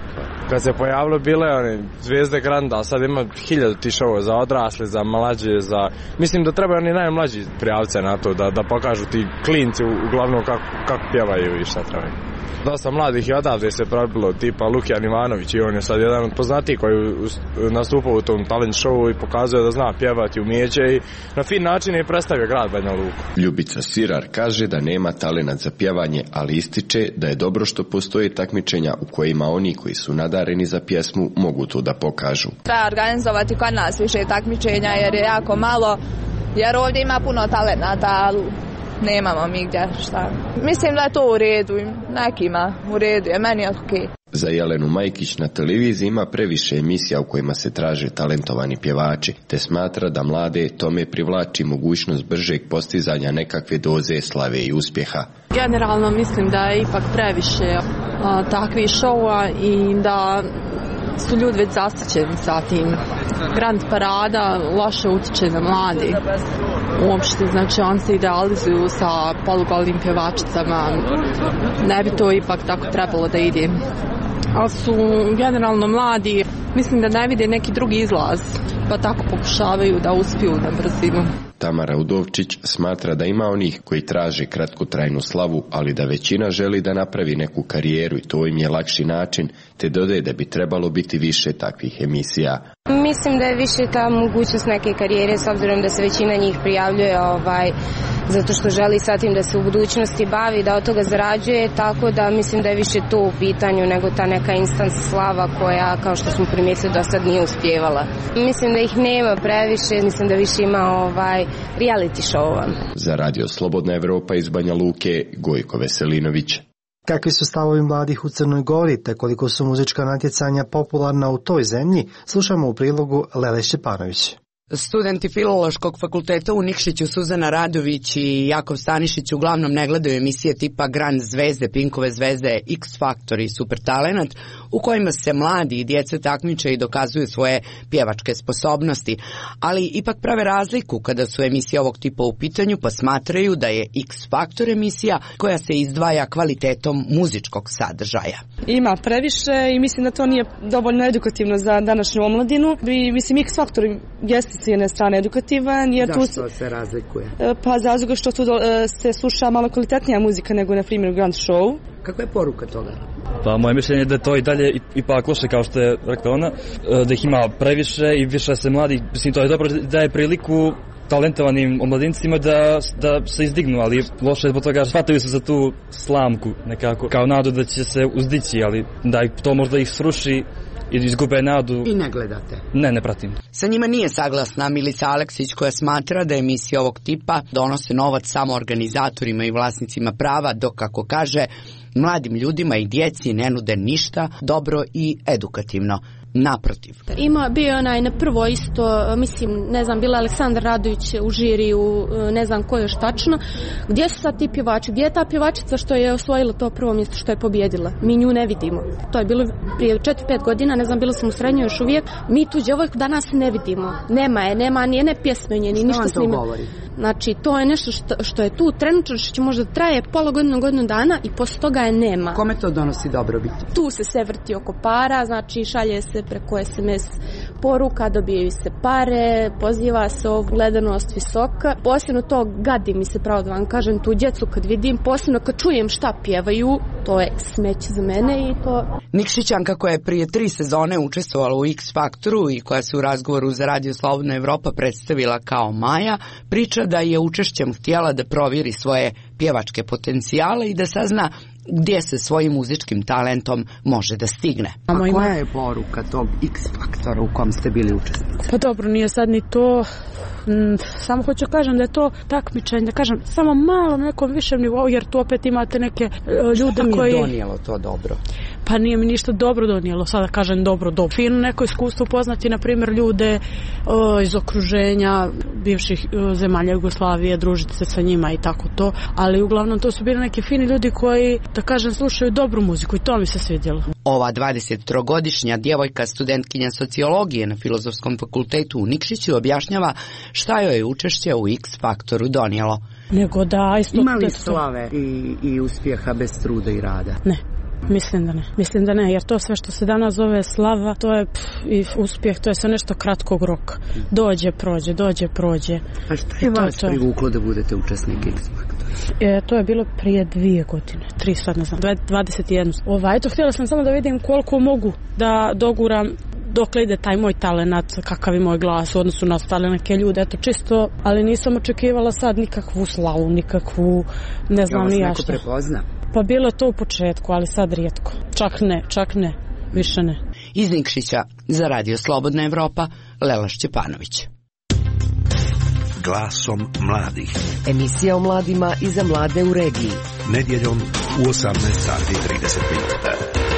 Kad se pojavilo bile one Zvezde Granda, sad ima hiljadu ti šova za odrasle, za mlađe, za... Mislim da trebaju oni najmlađi prijavce na to, da, da pokažu ti klinci uglavnom kako, kako pjevaju i šta trebaju. Dosta mladih i odavde se probilo, tipa Lukijan Ivanović, i on je sad jedan od poznatijih koji nastupao u tom talent showu i pokazuje da zna pjevati, umijeće i na fin način je predstavio grad Banja Luku. Ljubica Sirar kaže da nema talenat za pjevanje, ali ističe da je dobro što postoje takmičenja u kojima oni koji su nadareni za pjesmu mogu to da pokažu. Treba organizovati kod nas više takmičenja jer je jako malo, jer ovdje ima puno talenata, ali nemamo mi gdje šta. Mislim da je to u redu, nekima u redu je, meni je okej. Za Jelenu Majkić na televiziji ima previše emisija u kojima se traže talentovani pjevači, te smatra da mlade tome privlači mogućnost bržeg postizanja nekakve doze slave i uspjeha. Generalno mislim da je ipak previše a, takvih šova i da su ljudi već zasićeni sa tim. Grand parada loše utiče na mladi. Uopšte, znači on se idealizuju sa polugolim pjevačicama. Ne bi to ipak tako trebalo da ide. Ali su generalno mladi, mislim da ne vide neki drugi izlaz, pa tako pokušavaju da uspiju na brzinu. Tamara Udovčić smatra da ima onih koji traže kratkotrajnu slavu, ali da većina želi da napravi neku karijeru i to im je lakši način, te dodaje da bi trebalo biti više takvih emisija. Mislim da je više ta mogućnost neke karijere, s obzirom da se većina njih prijavljuje ovaj, zato što želi sa tim da se u budućnosti bavi, da od toga zarađuje, tako da mislim da je više to u pitanju nego ta neka instant slava koja, kao što smo primijetili, do sad nije uspjevala. Mislim da ih nema previše, mislim da više ima ovaj, reality show-ova. Za Radio Slobodna Evropa iz Banja Luke, Gojko Veselinović. Kakvi su stavovi mladih u Crnoj Gori, te koliko su muzička natjecanja popularna u toj zemlji, slušamo u prilogu Lele Šćepanović. Studenti Filološkog fakulteta u Nikšiću Suzana Radović i Jakov Stanišić uglavnom ne gledaju emisije tipa Grand Zvezde, Pinkove zvezde, X Factor i Super Talenat, u kojima se mladi i djeca takmiče i dokazuju svoje pjevačke sposobnosti, ali ipak prave razliku kada su emisije ovog tipa u pitanju, pa smatraju da je X Factor emisija koja se izdvaja kvalitetom muzičkog sadržaja. Ima previše i mislim da to nije dovoljno edukativno za današnju omladinu. I, mislim, X Factor jeste s jedne strane edukativan. Jer Zašto tu se razlikuje? Pa zato što tu se sluša malo kvalitetnija muzika nego na primjer u Grand Show. Kakva je poruka toga? Pa moje mišljenje je da to i dalje ipak loše, kao što je rekla ona, da ih ima previše i više se mladi, mislim, to je dobro da je priliku talentovanim omladincima da, da se izdignu, ali loše je zbog toga shvataju se za tu slamku nekako, kao nadu da će se uzdići, ali da to možda ih sruši i izgube nadu. I ne gledate? Ne, ne pratim. Sa njima nije saglasna Milica Aleksić, koja smatra da emisije ovog tipa donose novac samo organizatorima i vlasnicima prava, dok, kako kaže, mladim ljudima i djeci ne nude ništa dobro i edukativno. Naprotiv. Ima bio onaj na prvo isto, mislim, ne znam, bila Aleksandar Radović u žiriju, ne znam ko još tačno. Gdje su sad ti pjevači? Gdje je ta pjevačica što je osvojila to prvo mjesto, što je pobjedila? Mi nju ne vidimo. To je bilo prije četiri pet godina, ne znam, bila sam u srednjoj još uvijek. Mi tu djevojku danas ne vidimo. Nema je, nema ni jedne pjesme nje, ni ništa s njima. Govori? Znači, to je nešto što, što je tu trenutno, što će možda traje pola godinu, godinu dana i poslije toga je nema. Kome to donosi dobrobit? Tu se sve vrti oko para, znači šalje se preko es em es poruka, dobijaju se pare, poziva se o gledanost visoka. Posebno to gadi mi se, pravo da vam kažem, tu djecu kad vidim, posebno kad čujem šta pjevaju, to je smeće za mene i to... Nikšićanka koja je prije tri sezone učestvovala u X Faktoru i koja se u razgovoru za Radio Slobodna Evropa predstavila kao Maja, priča da je učešćem htjela da provjeri svoje pjevačke potencijale i da sazna gdje se svojim muzičkim talentom može da stigne. A koja je poruka tog X Faktora u kom ste bili učesnici? Pa dobro, nije sad ni to, samo hoću kažem da je to takmičenje, da kažem samo malo na nekom višem nivou, jer tu opet imate neke ljude koji... Šta mi je donijelo to dobro? Pa nije mi ništa dobro donijelo, sada kažem dobro, dobro. Fino neko iskustvo poznati, na primjer, ljude o, iz okruženja bivših o, zemalja Jugoslavije, družiti se sa njima i tako to, ali uglavnom to su bili neki fini ljudi koji, da kažem, slušaju dobru muziku i to mi se svidjelo. Ova dvadesettrogodišnja djevojka, studentkinja sociologije na Filozofskom fakultetu u Nikšiću, objašnjava šta joj je učešće u X Faktoru donijelo. Nego da, isto... Ima li slave i, i uspjeha bez truda i rada? Ne. Mislim da ne. Mislim da ne, jer to sve što se danas zove slava, to je pff, i uspjeh, to je sve nešto kratkog roka. Dođe, prođe, dođe, prođe. A što je vas to, privuklo da budete učesnik X Faktora? E, to je bilo prije dvije godine, tri sad ne znam, dvadeset jedan. Ovaj, eto, htjela sam samo da vidim koliko mogu da doguram dokle ide taj moj talenat, kakav je moj glas u odnosu na ostale neke ljude, eto čisto, ali nisam očekivala sad nikakvu slavu, nikakvu, ne znam ni ja što. Neko prepozna? Pa bilo je to u početku, ali sad rijetko. Čak ne, čak ne, više ne. Iz Nikšića za Radio Slobodna Evropa, Lela Šćepanović. Glasom mladih. Emisija o mladima i za mlade u regiji. Nedjeljom u osamnaest sati i trideset minuta.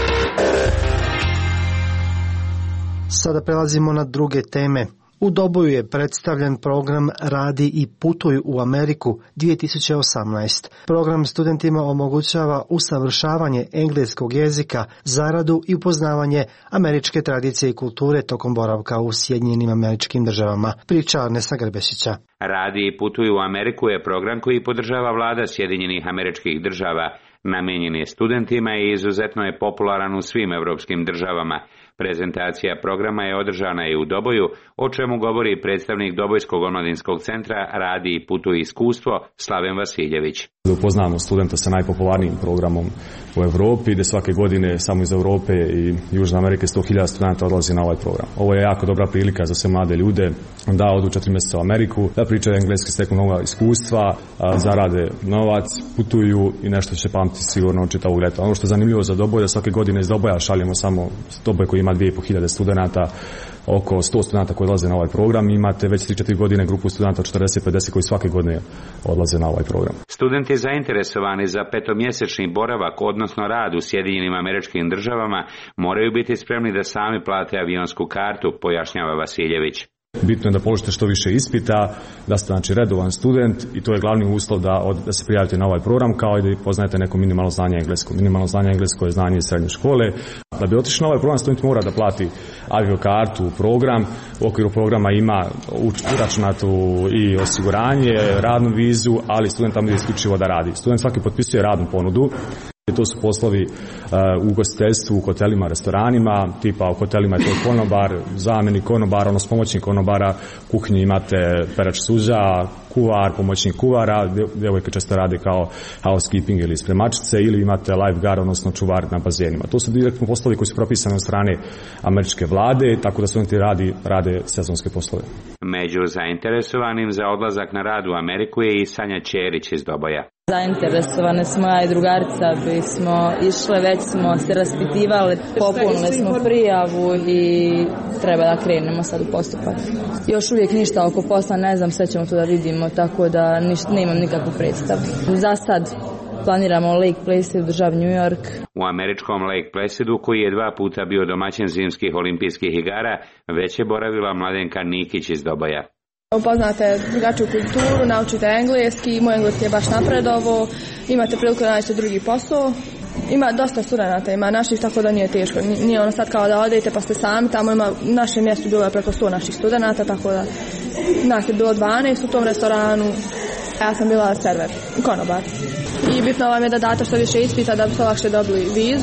Sada prelazimo na druge teme. U Doboju je predstavljen program Radi i putuj u Ameriku dvije tisuće osamnaest. Program studentima omogućava usavršavanje engleskog jezika, zaradu i upoznavanje američke tradicije i kulture tokom boravka u Sjedinjenim Američkim Državama. Priča Arnesa Grbešića. Radi i putuj u Ameriku je program koji podržava vlada Sjedinjenih Američkih Država. Namijenjen je studentima i izuzetno je popularan u svim evropskim državama. Prezentacija programa je održana i u Doboju, o čemu govori predstavnik Dobojskog omladinskog centra Radi i putuj iskustvo Slaven Vasiljević. Upoznamo studenta sa najpopularnijim programom u Europi, gdje svake godine samo iz Europe i Južne Amerike sto hiljada studenta odlazi na ovaj program. Ovo je jako dobra prilika za sve mlade ljude da odu četiri mjeseca u Ameriku, da pričaju engleski, steknu nova iskustva, zarade novac, putuju i nešto će pamtiti sigurno čitavog leta. Ono što je zanimljivo za Doboj je da svake godine iz Doboja šaljemo samo Doboj koji ima dvije i pol hiljade studenta, oko sto studenta koji odlaze na ovaj program. Imate već tri četiri godine grupu studenta od četrdeset do pedeset koji svake godine odlaze na ovaj program. Studenti zainteresovani za petomjesečni boravak, odnosno rad u Sjedinjenim Američkim Državama, moraju biti spremni da sami plate avionsku kartu, pojašnjava Vasiljević. Bitno je da položite što više ispita, da ste znači redovan student i to je glavni uslov da, od, da se prijavite na ovaj program, kao i da poznajete neko minimalno znanje engleskog. Minimalno znanje engleskog je znanje iz srednje škole. Da bi otišli na ovaj program, student mora da plati aviokartu, program. U okviru programa ima uračunatu i osiguranje, radnu vizu, ali student tamo je isključivo da radi. Student svaki potpisuje radnu ponudu. To su poslovi uh, u ugostiteljstvu, u hotelima, restoranima, tipa u hotelima je to konobar, zamjenik konobara, odnosno pomoćnik konobara, u kuhinji imate perač suđa, kuvar, pomoćnik kuvara, djevojke često rade kao housekeeping ili spremačice, ili imate lifeguard, odnosno čuvar na bazenima. To su direktno poslovi koji su propisani od strane američke vlade, tako da studenti radi, rade sezonske poslove. Među zainteresovanim za odlazak na rad u Ameriku je i Sanja Ćerić iz Doboja. Zainteresovane smo, ja i drugarica bismo išle, već smo se raspitivali, popunili smo prijavu i treba da krenemo sad u postupak. Još uvijek ništa oko posla, ne znam, sve ćemo to da vidimo, tako da ništa, nemam nikakvu predstavu. Za sad planiramo Lake Placid u državi New York. U američkom Lake Placidu, koji je dva puta bio domaćin zimskih olimpijskih igara, već je boravila Mladenka Nikić iz Doboja. Upoznate drugačiju kulturu, naučite engleski, moj engleski je baš napredovo, imate priliku da nađete drugi posao. Ima dosta studenata, ima naših, tako da nije teško. Nije ono sad kao da odete pa ste sami, tamo ima u našem mjestu bilo je preko sto naših studenata, tako da nas je bilo dvanaest u tom restoranu, a ja sam bila server, konobar. I bitno vam je da date što više ispita da biste lakše dobili vizu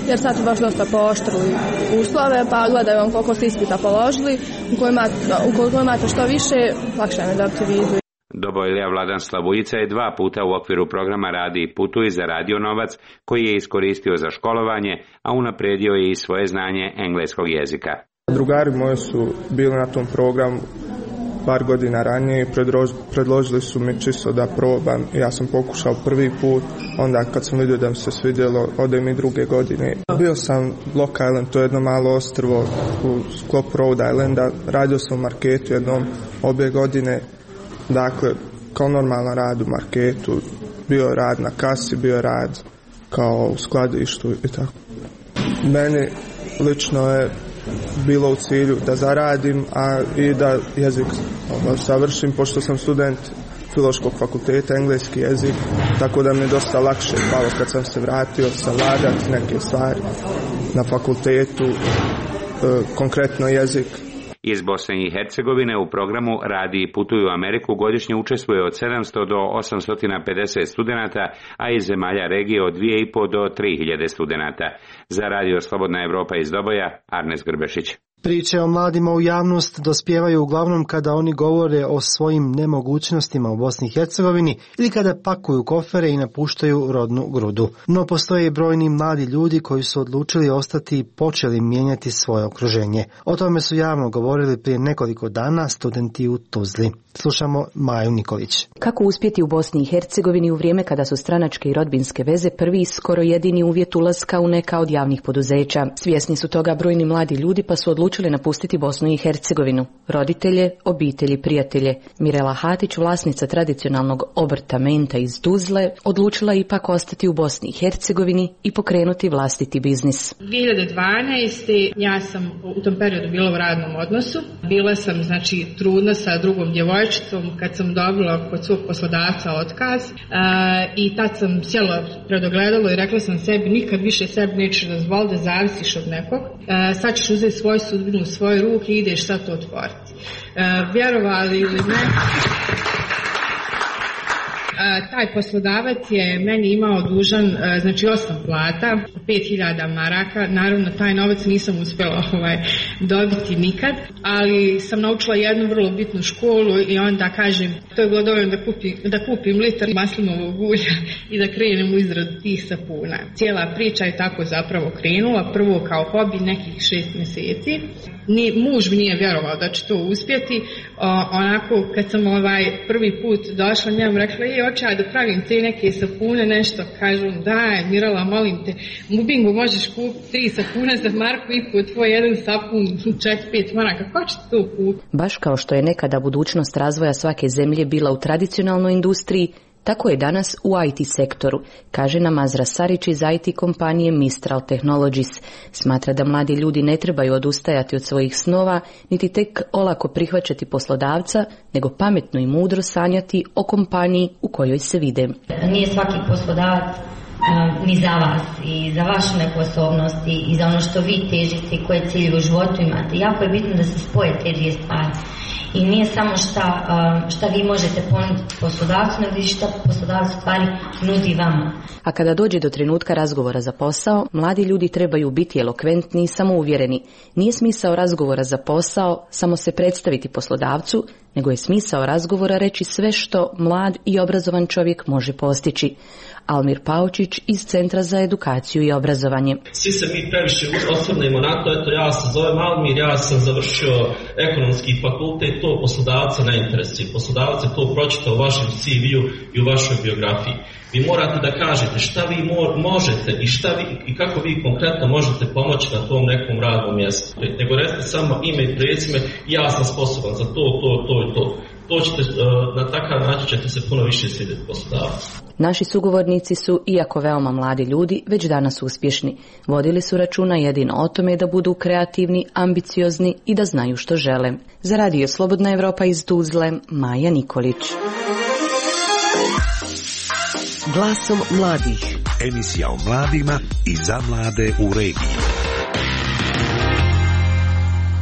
jer sad su baš dosta pooštrili uslove, pa gledaju on koliko ste ispita položili, ukoliko imate što više, lakše je dobiti vizu. Dobojlija Vladan Slavujica je dva puta u okviru programa Radi i putuj zaradio novac koji je iskoristio za školovanje, a unapredio je i svoje znanje engleskog jezika. Drugari moji su bili na tom programu par godina ranije i predložili su mi čisto da probam. Ja sam pokušao prvi put, onda kad sam vidio da mi se svidjelo, ode mi druge godine. Bio sam Block Island, to je jedno malo ostrvo u sklopu Rhode Islanda. Radio sam u marketu jednom obje godine, dakle kao normalan rad u marketu. Bio rad na kasi, bio rad kao u skladištu i tako. Meni lično je bilo u cilju da zaradim, a i da jezik savršim, pošto sam student Filološkog fakulteta, engleski jezik, tako da mi je dosta lakše palo kad sam se vratio savladati neke stvari na fakultetu, e, konkretno jezik. Iz Bosne i Hercegovine u programu Radi i putuj u Ameriku godišnje učestvuje od sedamsto do osamsto pedeset studenata, a iz zemalja regije od dvije i po do tri hiljade studenata. Za Radio Slobodna Evropa iz Doboja, Arnes Grbešić. Priče o mladima u javnost dospijevaju uglavnom kada oni govore o svojim nemogućnostima u Bosni i Hercegovini ili kada pakuju kofere i napuštaju rodnu grudu. No postoje i brojni mladi ljudi koji su odlučili ostati i počeli mijenjati svoje okruženje. O tome su javno govorili prije nekoliko dana studenti u Tuzli. Slušamo Maju Nikolić. Kako uspjeti u Bosni i Hercegovini u vrijeme kada su stranačke i rodbinske veze prvi i skoro jedini uvjet ulaska u neka od javnih poduzeća? Svjesni su toga brojni mladi ljudi pa su odlučili napustiti Bosnu i Hercegovinu. Roditelje, obitelji, prijatelje. Mirela Hatić, vlasnica tradicionalnog obrta Menta iz Tuzle, odlučila ipak ostati u Bosni i Hercegovini i pokrenuti vlastiti biznis. dvije hiljade dvanaeste. ja sam u tom periodu bila u radnom odnosu. Bila sam znači trudna sa drugom djevojčicom kad sam dobila kod svog poslodavca otkaz uh, i tad sam sjela pred ogledalo i rekla sam sebi nikad više sebi nećeš dozvoliti da zavisiš od nekog. Uh, sad ćeš uzeti svoju sudbinu u svoje ruke i ideš sad to otvoriti. Uh, vjerovali ili ne, taj poslodavac je meni imao dužan znači osam plata, pet hiljada maraka. Naravno taj novac nisam uspjela ovaj, dobiti nikad, ali sam naučila jednu vrlo bitnu školu i onda kažem to je bilo dovoljno da kupim, da kupim litar maslinovog ulja i da krenem u izradu tih sapuna. Cijela priča je tako zapravo krenula, prvo kao hobi nekih šest mjeseci. Ni, muž mi nije vjerovao da će to uspjeti. O, onako kad sam ovaj prvi put došla njemu rekla je hoće ja da pravim te neke sapune nešto, kažu daj Mirala molim te u Bingu možeš kupiti tri sapune za marku i po tvoj jedan sapun četiri pet maraka, kako ćete to kupiti? Baš kao što je nekada budućnost razvoja svake zemlje bila u tradicionalnoj industriji, tako je danas u I T sektoru, kaže nam Azra Sarić iz I T kompanije Mistral Technologies. Smatra da mladi ljudi ne trebaju odustajati od svojih snova, niti tek olako prihvaćati poslodavca, nego pametno i mudro sanjati o kompaniji u kojoj se vide. Nije svaki poslodavac uh, ni za vas i za vaše neposobnosti i za ono što vi težite i koje cilje u životu imate. Jako je bitno da se spoje te dvije stvari. I nije samo šta, šta vi možete ponuditi poslodavcu, nego i šta poslodavac stvari nudi vama. A kada dođe do trenutka razgovora za posao, mladi ljudi trebaju biti elokventni i samouvjereni. Nije smisao razgovora za posao samo se predstaviti poslodavcu, nego je smisao razgovora reći sve što mlad i obrazovan čovjek može postići. Almir Paučić iz Centra za edukaciju i obrazovanje. Svi se mi previše osvrnemo na to, eto ja se zovem Almir, ja sam završio ekonomski fakultet, to poslodavca ne interesuje. Poslodavac je to pročitao u vašem C V-u i u vašoj biografiji. Vi morate da kažete šta vi možete i, šta vi, i kako vi konkretno možete pomoći na tom nekom radnom mjestu. Nego recite samo ime i prezime, ja sam sposoban za to, to, to i to. To ćete, na takav način ćete se puno više svidjeti poslodavcu. Naši sugovornici su, iako veoma mladi ljudi, već danas uspješni. Vodili su računa jedino o tome da budu kreativni, ambiciozni i da znaju što žele. Za Radio Slobodna Evropa iz Tuzle, Maja Nikolić. Glasom mladih. Emisija o mladima i za mlade u regiji.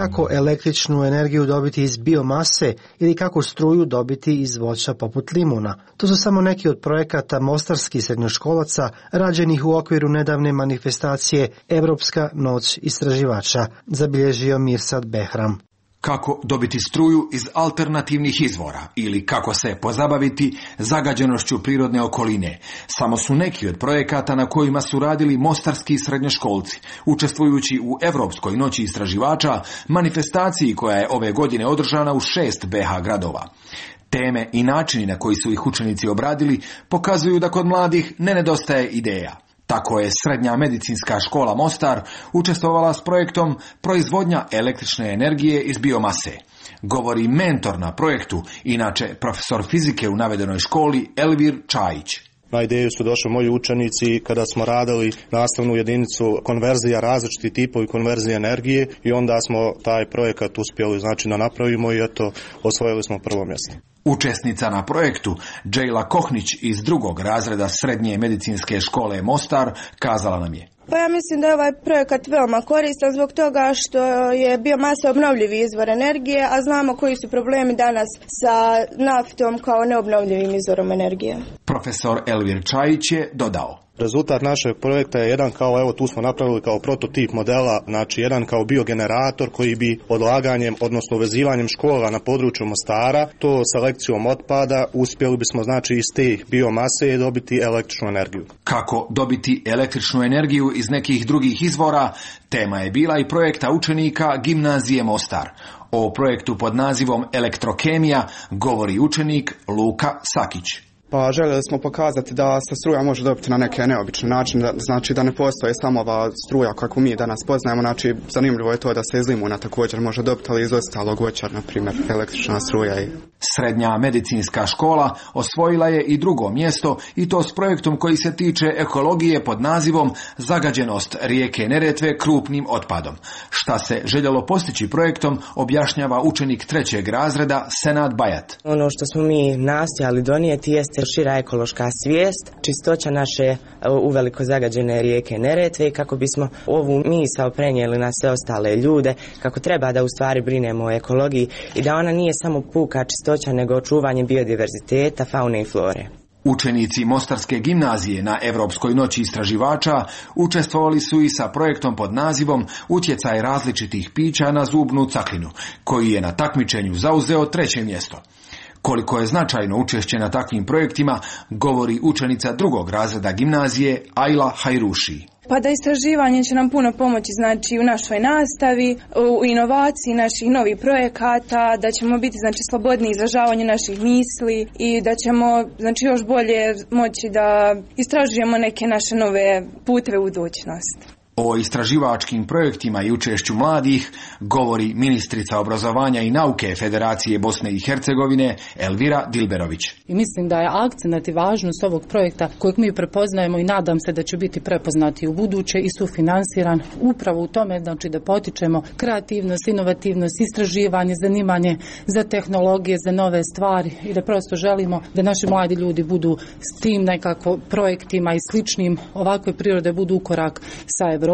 kako električnu energiju dobiti iz biomase ili kako struju dobiti iz voća poput limuna. To su samo neki od projekata mostarskih srednjoškolaca rađenih u okviru nedavne manifestacije Evropska noć istraživača, zabilježio Mirsad Behram. Kako dobiti struju iz alternativnih izvora ili kako se pozabaviti zagađenošću prirodne okoline. Samo su neki od projekata na kojima su radili mostarski srednjoškolci, učestvujući u Evropskoj noći istraživača, manifestaciji koja je ove godine održana u šest be ha gradova. Teme i načini na koji su ih učenici obradili pokazuju da kod mladih ne nedostaje ideja. Tako je Srednja medicinska škola Mostar učestvovala s projektom proizvodnja električne energije iz biomase. Govori mentor na projektu, inače profesor fizike u navedenoj školi Elvir Čajić. Na ideju su došli moji učenici kada smo radili nastavnu jedinicu konverzija, različiti tipovi konverzije energije i onda smo taj projekat uspjeli znači da napravimo i eto osvojili smo prvo mjesto. Učesnica na projektu, Džejla Kohnić iz drugog razreda Srednje medicinske škole Mostar, kazala nam je. Pa ja mislim da je ovaj projekat veoma koristan zbog toga što je biomasa obnovljivi izvor energije, a znamo koji su problemi danas sa naftom kao neobnovljivim izvorom energije. Profesor Elvir Čajić je dodao. Rezultat našeg projekta je jedan kao, evo tu smo napravili kao prototip modela, znači jedan kao biogenerator koji bi odlaganjem, odnosno uvezivanjem škola na području Mostara, to selekcijom otpada, uspjeli bismo znači iz te biomase dobiti električnu energiju. Kako dobiti električnu energiju iz nekih drugih izvora, tema je bila i projekta učenika Gimnazije Mostar. O projektu pod nazivom Elektrokemija govori učenik Luka Sakić. Pa željeli smo pokazati da se struja može dobiti na neke neobične načine, da, znači da ne postoji samo ova struja kako mi danas poznajemo, znači zanimljivo je to da se iz limuna također može dobiti, ali iz ostalog voća, na primjer električna struja. I... Srednja medicinska škola osvojila je i drugo mjesto i to s projektom koji se tiče ekologije pod nazivom Zagađenost rijeke Neretve krupnim otpadom. Šta se željelo postići projektom objašnjava učenik trećeg razreda Senad Bajat. Ono što smo mi nastojali donijeti jeste šira ekološka svijest, čistoća naše uveliko zagađene rijeke Neretve i kako bismo ovu misao prenijeli na sve ostale ljude, kako treba da u stvari brinemo o ekologiji i da ona nije samo puka čistoća nego očuvanje biodiverziteta, faune i flore. Učenici Mostarske gimnazije na Evropskoj noći istraživača učestvovali su i sa projektom pod nazivom Utjecaj različitih pića na zubnu caklinu, koji je na takmičenju zauzeo treće mjesto. Koliko je značajno učešće na takvim projektima, govori učenica drugog razreda gimnazije Ajla Hajruši. Pa da istraživanje će nam puno pomoći znači u našoj nastavi, u inovaciji naših novih projekata, da ćemo biti znači slobodni izražavanje naših misli i da ćemo znači još bolje moći da istražujemo neke naše nove puteve u budućnost. O istraživačkim projektima i učešću mladih govori ministrica obrazovanja i nauke Federacije Bosne i Hercegovine Elvira Dilberović. I mislim da je akcenat i važnost ovog projekta kojeg mi prepoznajemo i nadam se da će biti prepoznati u buduće i sufinansiran upravo u tome znači da potičemo kreativnost, inovativnost, istraživanje, zanimanje za tehnologije, za nove stvari i da prosto želimo da naši mladi ljudi budu s tim nekako projektima i sličnim ovakve prirode budu u korak sa Evropom.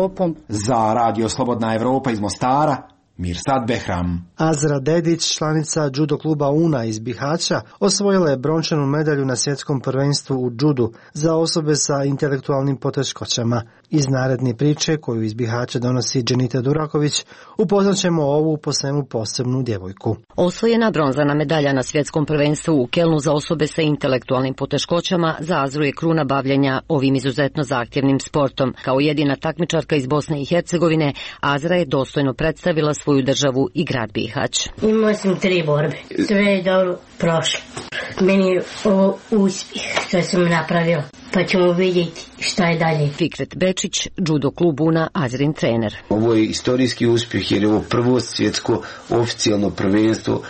Za Radio Slobodna Evropa iz Mostara, Mirsad Behram. Azra Dedić, članica judo kluba Una iz Bihaća, osvojila je brončanu medalju na svjetskom prvenstvu u judu za osobe sa intelektualnim poteškoćama. Iz naredne priče koju iz Bihaća donosi Dženita Duraković, upoznaćemo ovu po svemu posebnu djevojku. Osvojena bronzana medalja na svjetskom prvenstvu u Kelnu za osobe sa intelektualnim poteškoćama za Azru je kruna bavljenja ovim izuzetno zahtjevnim sportom. Kao jedina takmičarka iz Bosne i Hercegovine, Azra je dostojno predstavila svoju državu i grad Bihać. Imao sam tri borbe. Sve je dobro prošlo. Meni je ovo uspjeh što sam napravila. Pa ćemo vidjeti šta je dalje. Fikret Bečić, judo klub Una, Azrin trener. Ovo je istorijski uspjeh jer je ovo prvo svjetsko oficijalno prvenstvo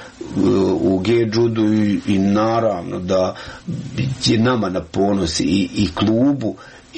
u G-judu i, i naravno da je nama na ponos i, i klubu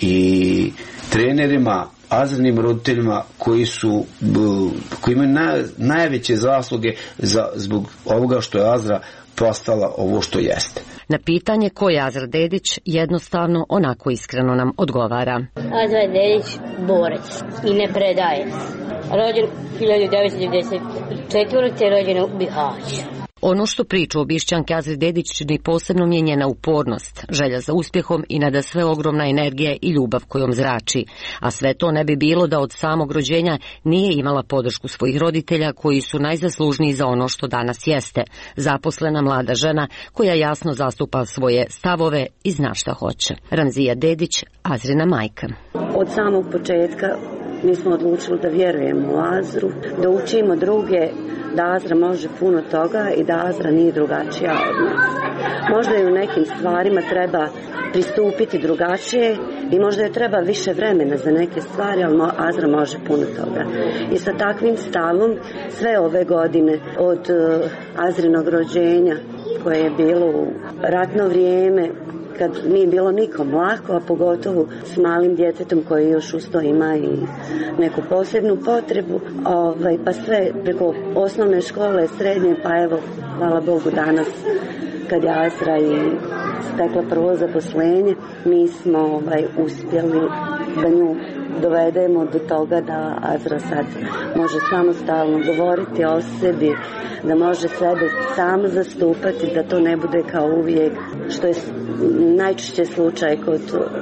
i trenerima, Azrinim roditeljima koji su koji imaju naj, najveće zasluge za, zbog ovoga što je Azra postala ovo što jeste. Na pitanje ko je Azra Dedić jednostavno onako iskreno nam odgovara. Azra Dedić borac i ne predaje. Rođen hiljadu devetsto devedeset četvrte. rođen u Bihaću. Ono što priča o Bišćanki Azri Dedić čini posebno je njena upornost, želja za uspjehom i nada sve ogromna energija i ljubav kojom zrači. A sve to ne bi bilo da od samog rođenja nije imala podršku svojih roditelja koji su najzaslužniji za ono što danas jeste. Zaposlena mlada žena koja jasno zastupa svoje stavove i zna šta hoće. Ramzija Dedić, Azrina majka. Od samog početka mi smo odlučili da vjerujemo u Azru, da učimo druge da Azra može puno toga i da Azra nije drugačija od nas. Možda i u nekim stvarima treba pristupiti drugačije i možda je treba više vremena za neke stvari, ali Azra može puno toga. I sa takvim stavom sve ove godine od uh, Azrinog rođenja koje je bilo u ratno vrijeme, kad nije bilo nikom lako, a pogotovo s malim djetetom koji još usto ima i neku posebnu potrebu, ovaj, pa sve preko osnovne škole, srednje, pa evo, hvala Bogu danas kad je Azra i stekla prvo zaposlenje, mi smo ovaj, uspjeli da nju dovedemo do toga da Azra sad može samostalno govoriti o sebi, da može sebe sama zastupati, da to ne bude kao uvijek, što je najčešće slučaj kod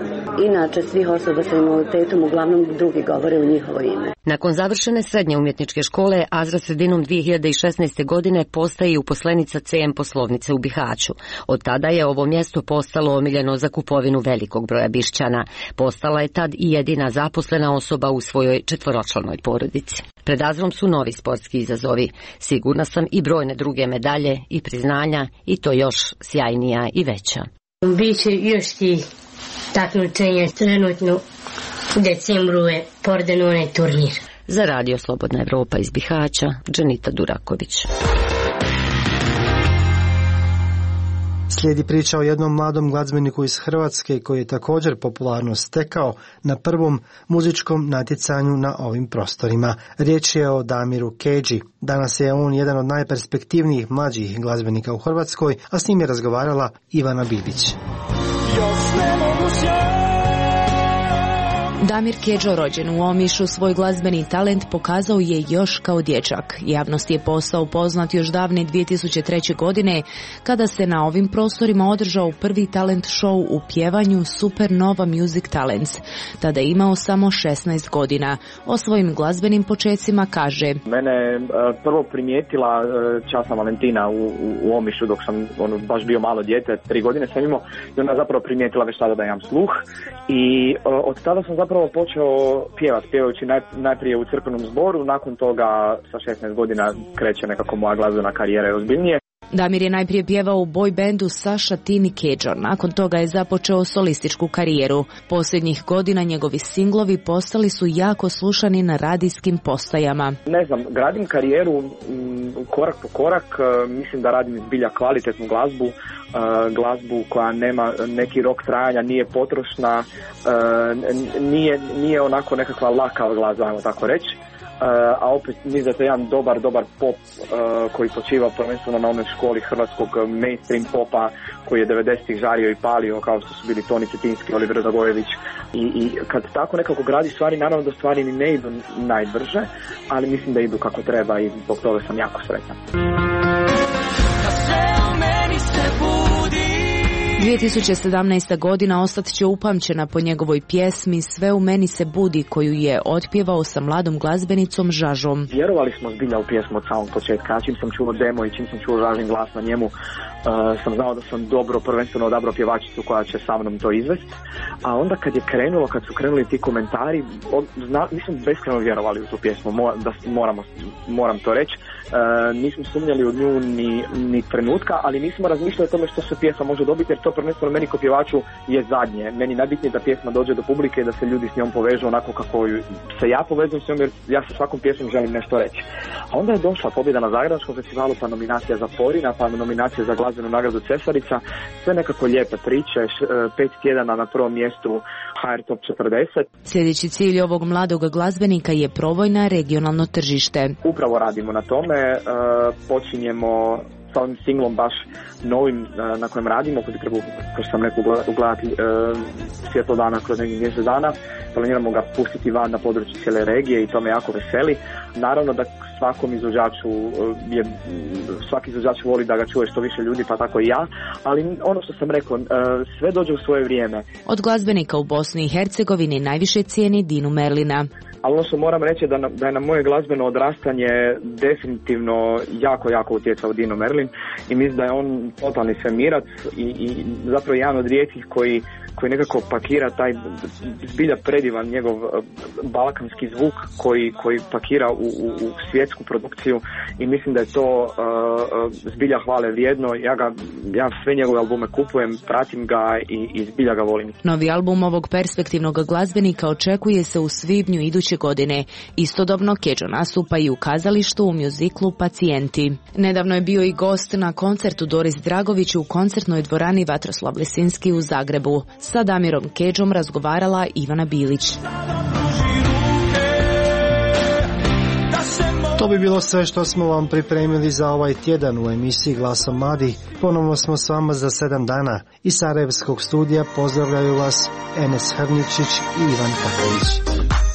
inače svih osoba sa invaliditetom, uglavnom drugi govore u njihovo ime. Nakon završene srednje umjetničke škole, Azra sredinom dvije hiljade šesnaeste. godine postaje i uposlenica C M poslovnice u Bihaću. Od tada je ovo mjesto postalo omiljeno za kupovinu velikog broja Bišćana. Postala je tad i jedina zaposlena osoba u svojoj četvoročlanoj porodici. Pred Azrom su novi sportski izazovi. Sigurna sam i brojne druge medalje i priznanja, i to još sjajnija i veća. Biće još ti takmičenje, trenutno u decembru je Pordenone turnir. Za Radio Slobodna Evropa iz Bihaća, Dženita Duraković. Slijedi priča o jednom mladom glazbeniku iz Hrvatske koji je također popularnost stekao na prvom muzičkom natjecanju na ovim prostorima. Riječ je o Damiru Kedži. Danas je on jedan od najperspektivnijih mlađih glazbenika u Hrvatskoj, a s njim je razgovarala Ivana Bibić. Damir Kedžo, rođen u Omišu, svoj glazbeni talent pokazao je još kao dječak. Javnost je postao poznat još davne dvije tisuće treće. godine, kada se na ovim prostorima održao prvi talent show u pjevanju Supernova Music Talents. Tada je imao samo šesnaest godina. O svojim glazbenim počecima kaže: Mene je prvo primijetila časna Valentina u, u, u Omišu dok sam ono, baš bio malo dijete, tri godine sam imao, i ona zapravo primijetila već tada da imam sluh i od tada sam zapravo Zapravo počeo pjevati, pjevajući naj, najprije u crkvenom zboru, nakon toga sa šesnaest godina kreće nekako moja glazbena karijera i ozbiljnije. Damir je najprije pjevao u boy bandu Saša Tini Kedžo, nakon toga je započeo solističku karijeru. Posljednjih godina njegovi singlovi postali su jako slušani na radijskim postajama. Ne znam, gradim karijeru korak po korak, mislim da radim zbilja kvalitetnu glazbu, glazbu koja nema neki rok trajanja, nije potrošna, nije, nije onako nekakva lakava glazba, ajmo tako reći. Uh, a opet mislim da je jedan dobar, dobar pop uh, koji počiva prvenstveno na onoj školi hrvatskog mainstream popa koji je devedesetih žario i palio, kao što su bili Toni Cetinski, Oliver Zagojević. I, I kad tako nekako gradi stvari, naravno da stvari ni ne idu najbrže, ali mislim da idu kako treba i zbog toga sam jako sretan. dvije tisuće sedamnaesta. godina ostat će upamćena po njegovoj pjesmi Sve u meni se budi, koju je otpjevao sa mladom glazbenicom Žažom. Vjerovali smo zbilja u pjesmu od samog početka. Čim sam čuo demo i čim sam čuo Žažin glas na njemu, uh, sam znao da sam dobro, prvenstveno odabrao pjevačicu koja će sa mnom to izvesti. A onda kad je krenulo, kad su krenuli ti komentari, od, zna, nisam beskreno vjerovali u tu pjesmu, Mo, da moramo, moram to reći. Uh, nismo sumnjali u nju ni, ni trenutka, ali nismo razmišljali o tome što se pjesma može dobiti, jer to prvenstveno meni kao pjevaču je zadnje. Meni najbitnije da pjesma dođe do publike i da se ljudi s njom povežu onako kako se ja povezujem s njom, jer ja sa svakom pjesmom želim nešto reći. A onda je došla pobjeda na Zagrebačkom festivalu, pa nominacija za Porina, pa nominacija za glazbenu nagradu Cesarica, sve nekako lijepe priče, pet tjedana na prvom mjestu H R Top četrdeset. Sljedeći cilj ovog mladog glazbenika je proboj na regionalno tržište. Upravo radimo na tome, počinjemo sa ovim singlom baš novim na kojem radimo, koji bi trebao, kao što sam rekao, ugledati e, svjetlo dana kroz nekih mjesec dana. Planiramo ga pustiti van na području cijele regije i to me jako veseli. Naravno da svakom izvođaču je, svaki izvođač voli da ga čuje što više ljudi, pa tako i ja, ali ono što sam rekao, sve dođe u svoje vrijeme. Od glazbenika u Bosni i Hercegovini najviše cijeni Dinu Merlina. Ali ono što moram reći je da, na, da je na moje glazbeno odrastanje definitivno jako, jako utjecao Dino Merlin i mislim da je on totalni svemirac i, i zapravo jedan od rijetkih koji koji nekako pakira taj zbilja predivan njegov balkanski zvuk koji, koji pakira u, u, u svjetsku produkciju i mislim da je to uh, zbilja hvale vrijedno. Ja, ga, ja sve njegove albume kupujem, pratim ga i, i zbilja ga volim. Novi album ovog perspektivnog glazbenika očekuje se u svibnju iduće godine. Istodobno Kedžo nastupa i u kazalištu u mjuziklu Pacijenti. Nedavno je bio i gost na koncertu Doris Dragović u koncertnoj dvorani Vatroslav Lesinski u Zagrebu. Sa Damirom Kedžom razgovarala Ivana Bilić. To bi bilo sve što smo vam pripremili za ovaj tjedan u emisiji Glasom mladih. Ponovno smo s vama za sedam dana. Iz Sarajevskog studija pozdravljaju vas Enes Hrničić i Ivan Kaković.